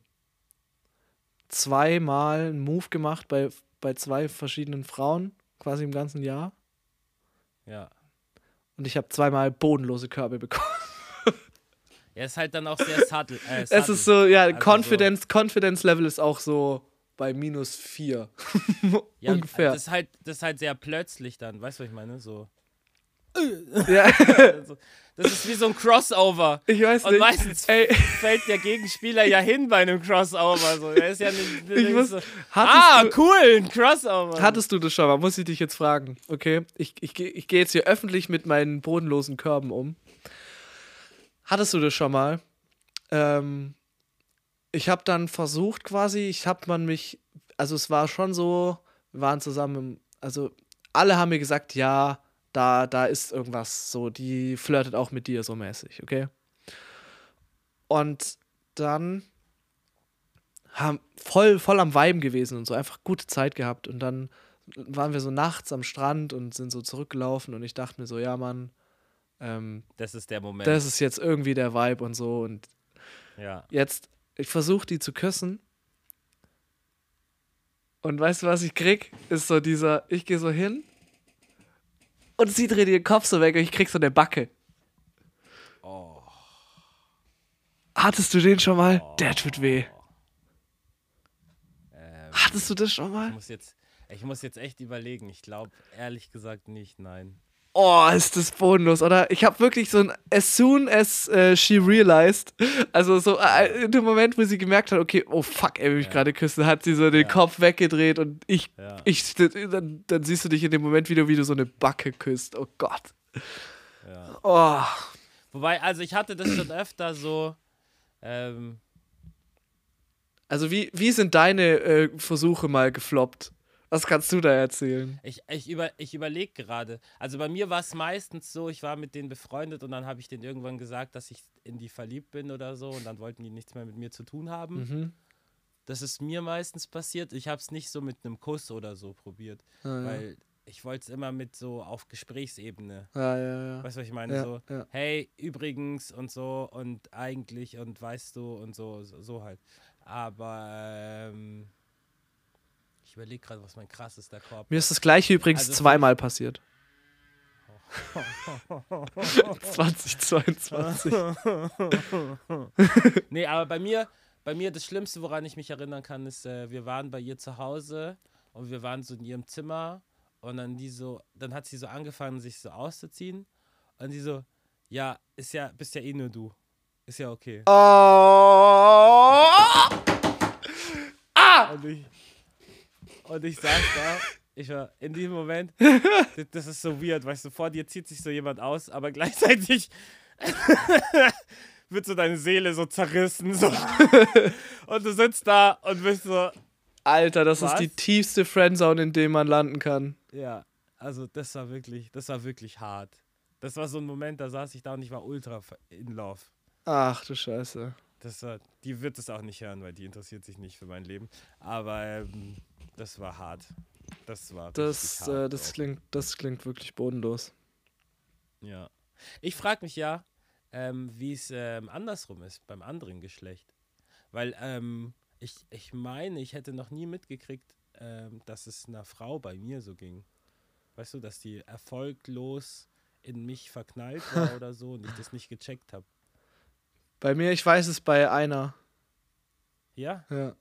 zweimal einen Move gemacht bei 2 verschiedenen Frauen, quasi im ganzen Jahr. Ja. Und ich habe 2-mal bodenlose Körbe bekommen. Ja, ist halt dann auch sehr subtle. Es ist so, ja, also Confidence Level ist auch so bei -4. Ja, ungefähr. Das ist halt sehr plötzlich dann, weißt du, was ich meine? So. Ja. Das ist wie so ein Crossover. Ich weiß nicht. Und meistens fällt der Gegenspieler ja hin bei einem Crossover. So. Der ist ja nicht so, cool, ein Crossover. Hattest du das schon mal? Muss ich dich jetzt fragen. Okay, ich gehe jetzt hier öffentlich mit meinen bodenlosen Körben um. Hattest du das schon mal? Ich habe dann versucht quasi, also es war schon so, wir waren zusammen, also alle haben mir gesagt, ja, da ist irgendwas so, die flirtet auch mit dir so mäßig, okay? Und dann haben voll am Viben gewesen und so, einfach gute Zeit gehabt und dann waren wir so nachts am Strand und sind so zurückgelaufen und ich dachte mir so, ja Mann, das ist der Moment. Das ist jetzt irgendwie der Vibe und so und jetzt, ich versuche die zu küssen und weißt du, was ich krieg? Ist so ich gehe so hin und sie dreht ihren Kopf so weg und ich krieg so eine Backe. Oh. Hattest du den schon mal? Der tut weh. Hattest du das schon mal? Ich muss jetzt echt überlegen. Ich glaube, ehrlich gesagt nicht, nein. Oh, ist das bodenlos, oder? Ich habe wirklich so ein as soon as she realized, also so in dem Moment, wo sie gemerkt hat, okay, oh fuck, er will mich gerade küssen, hat sie so den Kopf weggedreht und dann siehst du dich in dem Moment wieder, wie du so eine Backe küsst. Oh Gott. Ja. Oh. Wobei, also ich hatte das schon öfter so. Also wie sind deine Versuche mal gefloppt? Was kannst du da erzählen? Ich überlege gerade. Also bei mir war es meistens so, ich war mit denen befreundet und dann habe ich denen irgendwann gesagt, dass ich in die verliebt bin oder so und dann wollten die nichts mehr mit mir zu tun haben. Mhm. Das ist mir meistens passiert. Ich habe es nicht so mit einem Kuss oder so probiert, weil ich wollte es immer mit so auf Gesprächsebene. Ja. Weißt du, was ich meine? Hey, übrigens und so und eigentlich und weißt du und so halt. Aber ich überlege gerade, was mein krassester Korb ist. Mir ist das gleiche übrigens also 2-mal passiert. 2022. Nee, aber bei mir das Schlimmste, woran ich mich erinnern kann, ist, wir waren bei ihr zu Hause und wir waren so in ihrem Zimmer und dann hat sie so angefangen, sich so auszuziehen und die so, ja, bist ja eh nur du. Ist ja okay. Oh! Und ich saß da, ich war in diesem Moment, das ist so weird, weißt du, vor dir zieht sich so jemand aus, aber gleichzeitig wird so deine Seele so zerrissen, so. Und du sitzt da und bist so, Alter, das ist die tiefste Friendzone, in der man landen kann. Ja, also das war wirklich hart. Das war so ein Moment, da saß ich da und ich war ultra in love. Ach du Scheiße. Die wird es auch nicht hören, weil die interessiert sich nicht für mein Leben. Aber das war hart. Das war hart. Das klingt wirklich bodenlos. Ja. Ich frage mich ja, wie es andersrum ist, beim anderen Geschlecht. Weil ich meine, ich hätte noch nie mitgekriegt, dass es einer Frau bei mir so ging. Weißt du, dass die erfolglos in mich verknallt war oder so und ich das nicht gecheckt habe. Bei mir, ich weiß es bei einer. Ja? Ja.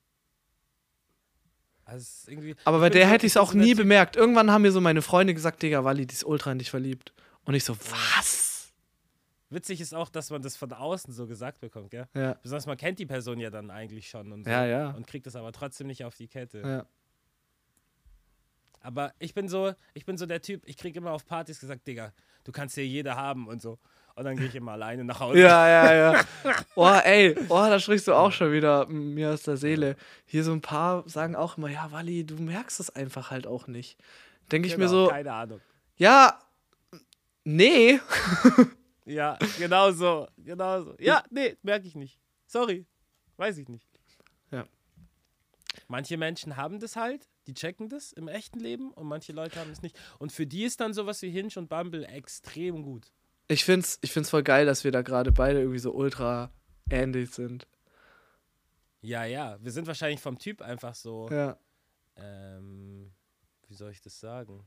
Also irgendwie, aber bei der hätte ich es auch nie bemerkt. Irgendwann haben mir so meine Freunde gesagt, Digga, Wally, die ist ultra in dich verliebt. Und ich so, was? witzig ist auch, dass man das von außen so gesagt bekommt, gell? Ja. Besonders man kennt die Person ja dann eigentlich schon und so. Ja. Und kriegt das aber trotzdem nicht auf die Kette. Ja. Aber ich bin so der Typ, ich kriege immer auf Partys gesagt, Digga, du kannst hier jeder haben und so. Und dann gehe ich immer alleine nach Hause. Ja. Da sprichst du auch schon wieder mir aus der Seele. Hier so ein paar sagen auch immer, ja, Wally, du merkst es einfach halt auch nicht. Denke ich mir so. Keine Ahnung. Ja, nee. Ja, genau so. Ja, nee, merke ich nicht. Sorry, weiß ich nicht. Ja. Manche Menschen haben das halt, die checken das im echten Leben und manche Leute haben es nicht. Und für die ist dann sowas wie Hinge und Bumble extrem gut. Ich find's voll geil, dass wir da gerade beide irgendwie so ultra ähnlich sind. Ja, wir sind wahrscheinlich vom Typ einfach so, Ja. Wie soll ich das sagen?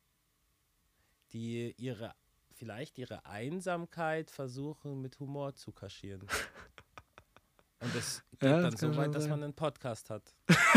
Die vielleicht ihre Einsamkeit versuchen mit Humor zu kaschieren. Und das geht Ja, dann das so kann weit, schon dass sein. man einen Podcast hat.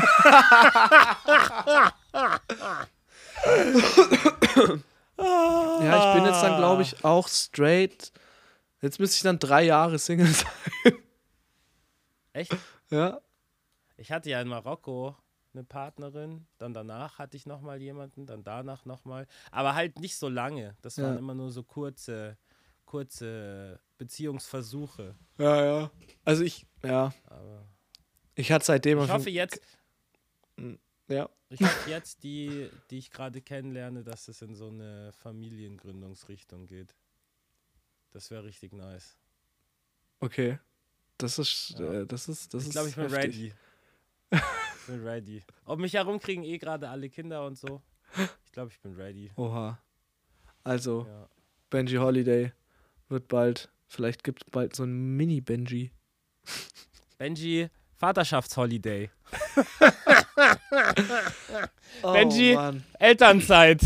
Ja, ich bin jetzt dann, glaube ich, auch straight. Jetzt müsste ich dann 3 Jahre Single sein. Echt? Ja. Ich hatte ja in Marokko eine Partnerin, dann danach hatte ich nochmal jemanden, dann danach nochmal. Aber halt nicht so lange. Das waren immer nur so kurze Beziehungsversuche. Ja. Also Aber ich hatte seitdem... ich hoffe jetzt, Ja. die ich gerade kennenlerne, dass es in so eine Familiengründungsrichtung geht. Das wäre richtig nice. Okay. Das ist Ich glaube, ich bin heftig. ready. Um mich herum kriegen gerade alle Kinder und so. Ich glaube, ich bin ready. Oha. Also, Ja. Benji Holiday wird bald, vielleicht gibt es bald so ein Mini-Benji. Benji, Vaterschaftsholiday. Oh, Benji, Mann. Elternzeit.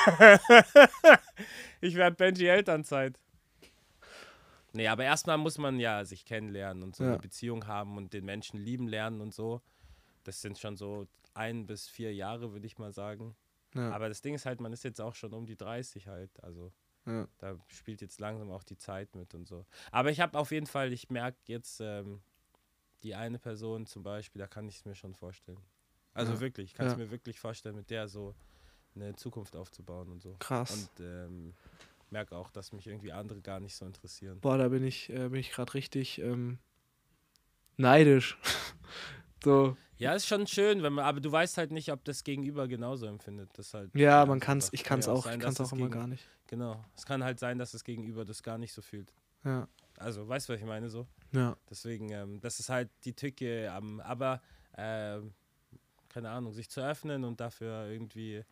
Ich werde Benji Elternzeit. Nee, aber erstmal muss man ja sich kennenlernen und so eine Beziehung haben und den Menschen lieben lernen und so. Das sind schon so 1 bis 4 Jahre, würde ich mal sagen. Ja. Aber das Ding ist halt, man ist jetzt auch schon um die 30 halt. Also da spielt jetzt langsam auch die Zeit mit und so. Aber ich habe auf jeden Fall, ich merke jetzt, die eine Person zum Beispiel, da kann ich es mir schon vorstellen. Also wirklich, ich kann es mir wirklich vorstellen, mit der so eine Zukunft aufzubauen und so. Krass. Und merke auch, dass mich irgendwie andere gar nicht so interessieren. Boah, da bin ich gerade richtig neidisch. So. Ja, ist schon schön, aber du weißt halt nicht, ob das Gegenüber genauso empfindet. Das halt Ja, ich kann es ja auch sein, immer gar nicht. Genau, es kann halt sein, dass das Gegenüber das gar nicht so fühlt. Ja. Also, weißt du, was ich meine so? Ja. Deswegen, das ist halt die Tücke, aber keine Ahnung, sich zu öffnen und dafür irgendwie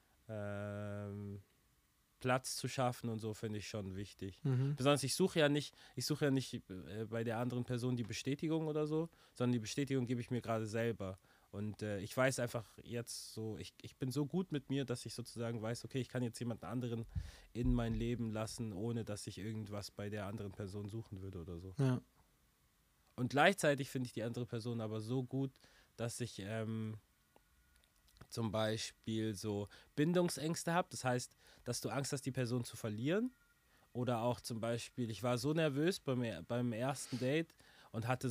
Platz zu schaffen und so, finde ich schon wichtig. Besonders ich suche ja nicht bei der anderen Person die Bestätigung oder so, sondern die Bestätigung gebe ich mir gerade selber. Und ich weiß einfach jetzt so, ich bin so gut mit mir, dass ich sozusagen weiß, okay, ich kann jetzt jemanden anderen in mein Leben lassen, ohne dass ich irgendwas bei der anderen Person suchen würde oder so. Ja. Und gleichzeitig finde ich die andere Person aber so gut, dass ich zum Beispiel so Bindungsängste habe. Das heißt, dass du Angst hast, die Person zu verlieren. Oder auch zum Beispiel, ich war so nervös beim ersten Date und hatte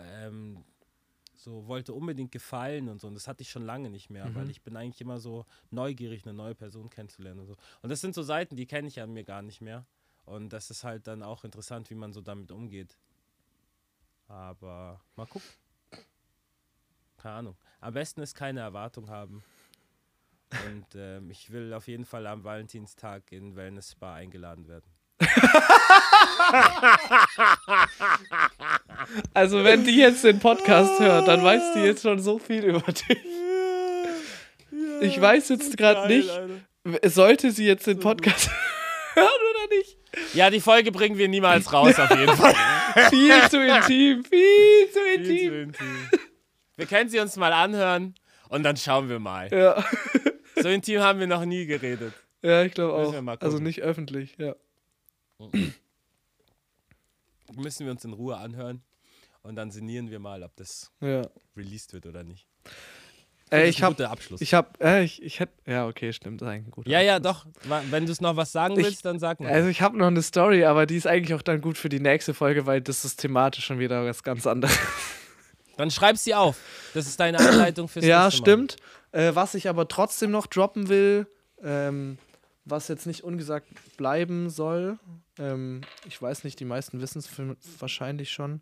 wollte unbedingt gefallen und so. Und das hatte ich schon lange nicht mehr, weil ich bin eigentlich immer so neugierig, eine neue Person kennenzulernen und so. Und das sind so Seiten, die kenne ich an mir gar nicht mehr. Und das ist halt dann auch interessant, wie man so damit umgeht. Aber mal gucken. Keine Ahnung. Am besten ist keine Erwartung haben. Und ich will auf jeden Fall am Valentinstag in Wellness Spa eingeladen werden. Also wenn die jetzt den Podcast hört, dann weiß die jetzt schon so viel über dich. Ich weiß jetzt gerade nicht, sollte sie jetzt den Podcast hören oder nicht? Ja, die Folge bringen wir niemals raus, auf jeden Fall. Viel zu intim. Wir können sie uns mal anhören und dann schauen wir mal. Ja. So intim haben wir noch nie geredet. Ja, ich glaube Müssen wir mal auch. gucken. Also nicht öffentlich, ja. Müssen wir uns in Ruhe anhören und dann sinnieren wir mal, ob das released wird oder nicht. Ich habe guter Abschluss. Ich hätte, ja, okay, stimmt, das ist eigentlich ein guter Abschluss. Ja, doch. Wenn du es noch was sagen willst, dann sag mal. Also ich habe noch eine Story, aber die ist eigentlich auch dann gut für die nächste Folge, weil das ist thematisch schon wieder was ganz anderes. Dann schreib sie auf. Das ist deine Anleitung fürs nächste Mal. Ja, stimmt. Was ich aber trotzdem noch droppen will, was jetzt nicht ungesagt bleiben soll, ich weiß nicht, die meisten wissen es wahrscheinlich schon,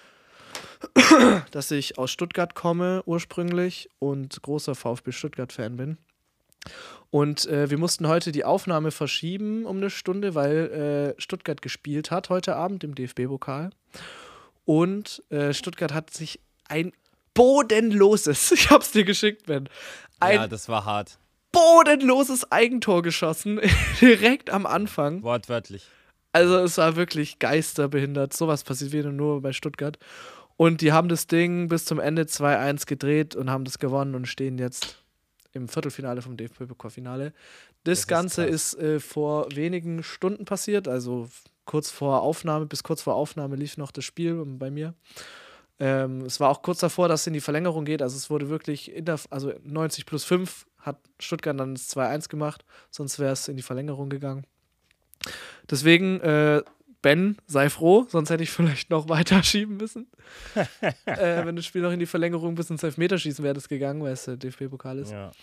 dass ich aus Stuttgart komme ursprünglich und großer VfB Stuttgart-Fan bin. Und wir mussten heute die Aufnahme verschieben um eine Stunde, weil Stuttgart gespielt hat heute Abend im DFB-Pokal. Und Stuttgart hat sich ein bodenloses, ich hab's dir geschickt, Ben. Ja, das war hart. Bodenloses Eigentor geschossen, direkt am Anfang. Wortwörtlich. Also es war wirklich geisterbehindert. Sowas passiert wieder nur bei Stuttgart. Und die haben das Ding bis zum Ende 2-1 gedreht und haben das gewonnen und stehen jetzt im Viertelfinale vom DFB-Pokalfinale. Das Ganze ist vor wenigen Stunden passiert, also bis kurz vor Aufnahme lief noch das Spiel bei mir. Es war auch kurz davor, dass es in die Verlängerung geht, also es wurde wirklich 90+5 hat Stuttgart dann das 2-1 gemacht, sonst wäre es in die Verlängerung gegangen. Deswegen, Ben, sei froh, sonst hätte ich vielleicht noch weiter schieben müssen. Wenn das Spiel noch in die Verlängerung bis ins Elfmeterschießen wäre das gegangen, weil es der DFB-Pokal ist. Ja.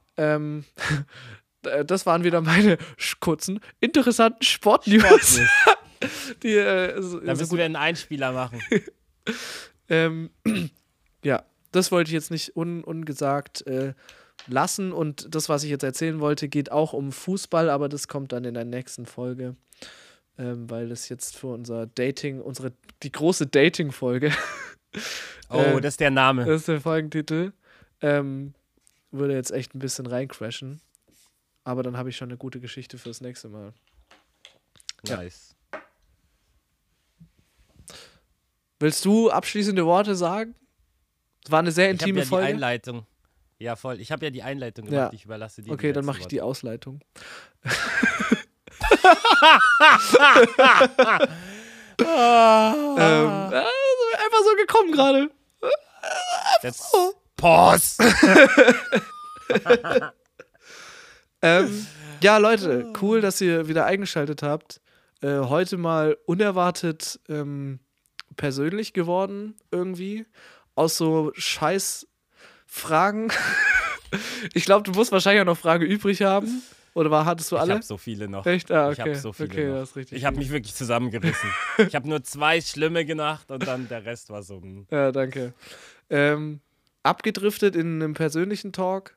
Das waren wieder meine kurzen, interessanten Sportnews. Da müssen wir einen Einspieler machen. Ja, das wollte ich jetzt nicht ungesagt lassen. Und das, was ich jetzt erzählen wollte, geht auch um Fußball, aber das kommt dann in der nächsten Folge. Weil das jetzt für die große Dating-Folge. Oh, das ist der Name. Das ist der Folgentitel. Würde jetzt echt ein bisschen reincrashen. Aber dann habe ich schon eine gute Geschichte fürs nächste Mal. Nice. Ja. Willst du abschließende Worte sagen? Es war eine sehr intime Folge. Die Einleitung. Ja, voll. Ich habe ja die Einleitung gemacht. Ja. Ich überlasse dir. Okay, dann mache ich die Ausleitung. Einfach so gekommen gerade. Pause. Ja, Leute, cool, dass ihr wieder eingeschaltet habt. Heute mal unerwartet persönlich geworden irgendwie. Aus so scheiß Fragen. Ich glaube, du musst wahrscheinlich auch noch Fragen übrig haben. Oder hattest du alle? Ich habe so viele noch. Echt? Ah, okay. Ich habe so viele noch. Das ist richtig. Ich habe mich wirklich zusammengerissen. Ich habe nur 2 schlimme gemacht und dann der Rest war so. Ja, danke. Abgedriftet in einem persönlichen Talk.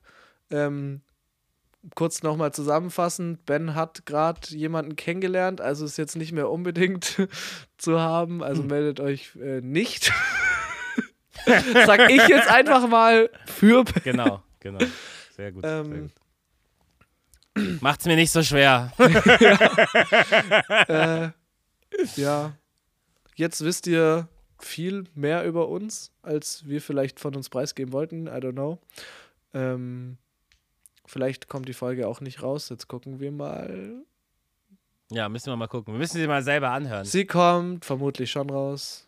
Kurz nochmal zusammenfassend. Ben hat gerade jemanden kennengelernt, also ist jetzt nicht mehr unbedingt zu haben. Also meldet euch nicht. Sag ich jetzt einfach mal für Ben. Genau. Sehr gut. Sehr gut. Macht's mir nicht so schwer. Ja. Jetzt wisst ihr viel mehr über uns, als wir vielleicht von uns preisgeben wollten. I don't know. Vielleicht kommt die Folge auch nicht raus. Jetzt gucken wir mal. Ja, müssen wir mal gucken. Wir müssen sie mal selber anhören. Sie kommt vermutlich schon raus.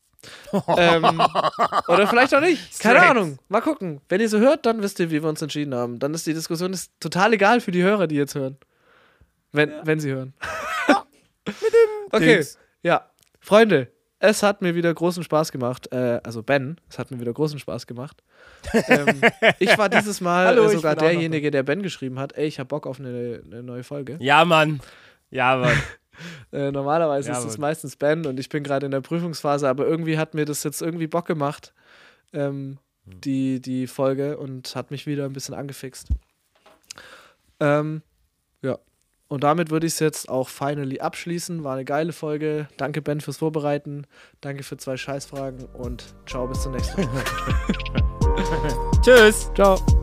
Oder vielleicht auch nicht. Keine Ahnung. Mal gucken. Wenn ihr so hört, dann wisst ihr, wie wir uns entschieden haben. Dann ist die Diskussion total egal für die Hörer, die jetzt hören. Wenn sie hören. Mit dem Okay. Dings. Ja. Freunde, es hat mir wieder großen Spaß gemacht. Also Ben, es hat mir wieder großen Spaß gemacht. Ich war dieses Mal sogar derjenige, der Ben geschrieben hat, ey, ich hab Bock auf eine neue Folge. Ja, Mann. Normalerweise ist es meistens Ben und ich bin gerade in der Prüfungsphase, aber irgendwie hat mir das jetzt irgendwie Bock gemacht, die Folge, und hat mich wieder ein bisschen angefixt. Ja. Und damit würde ich es jetzt auch finally abschließen. War eine geile Folge. Danke, Ben, fürs Vorbereiten. Danke für 2 Scheißfragen und ciao, bis zum nächsten Mal. Tschüss. Ciao.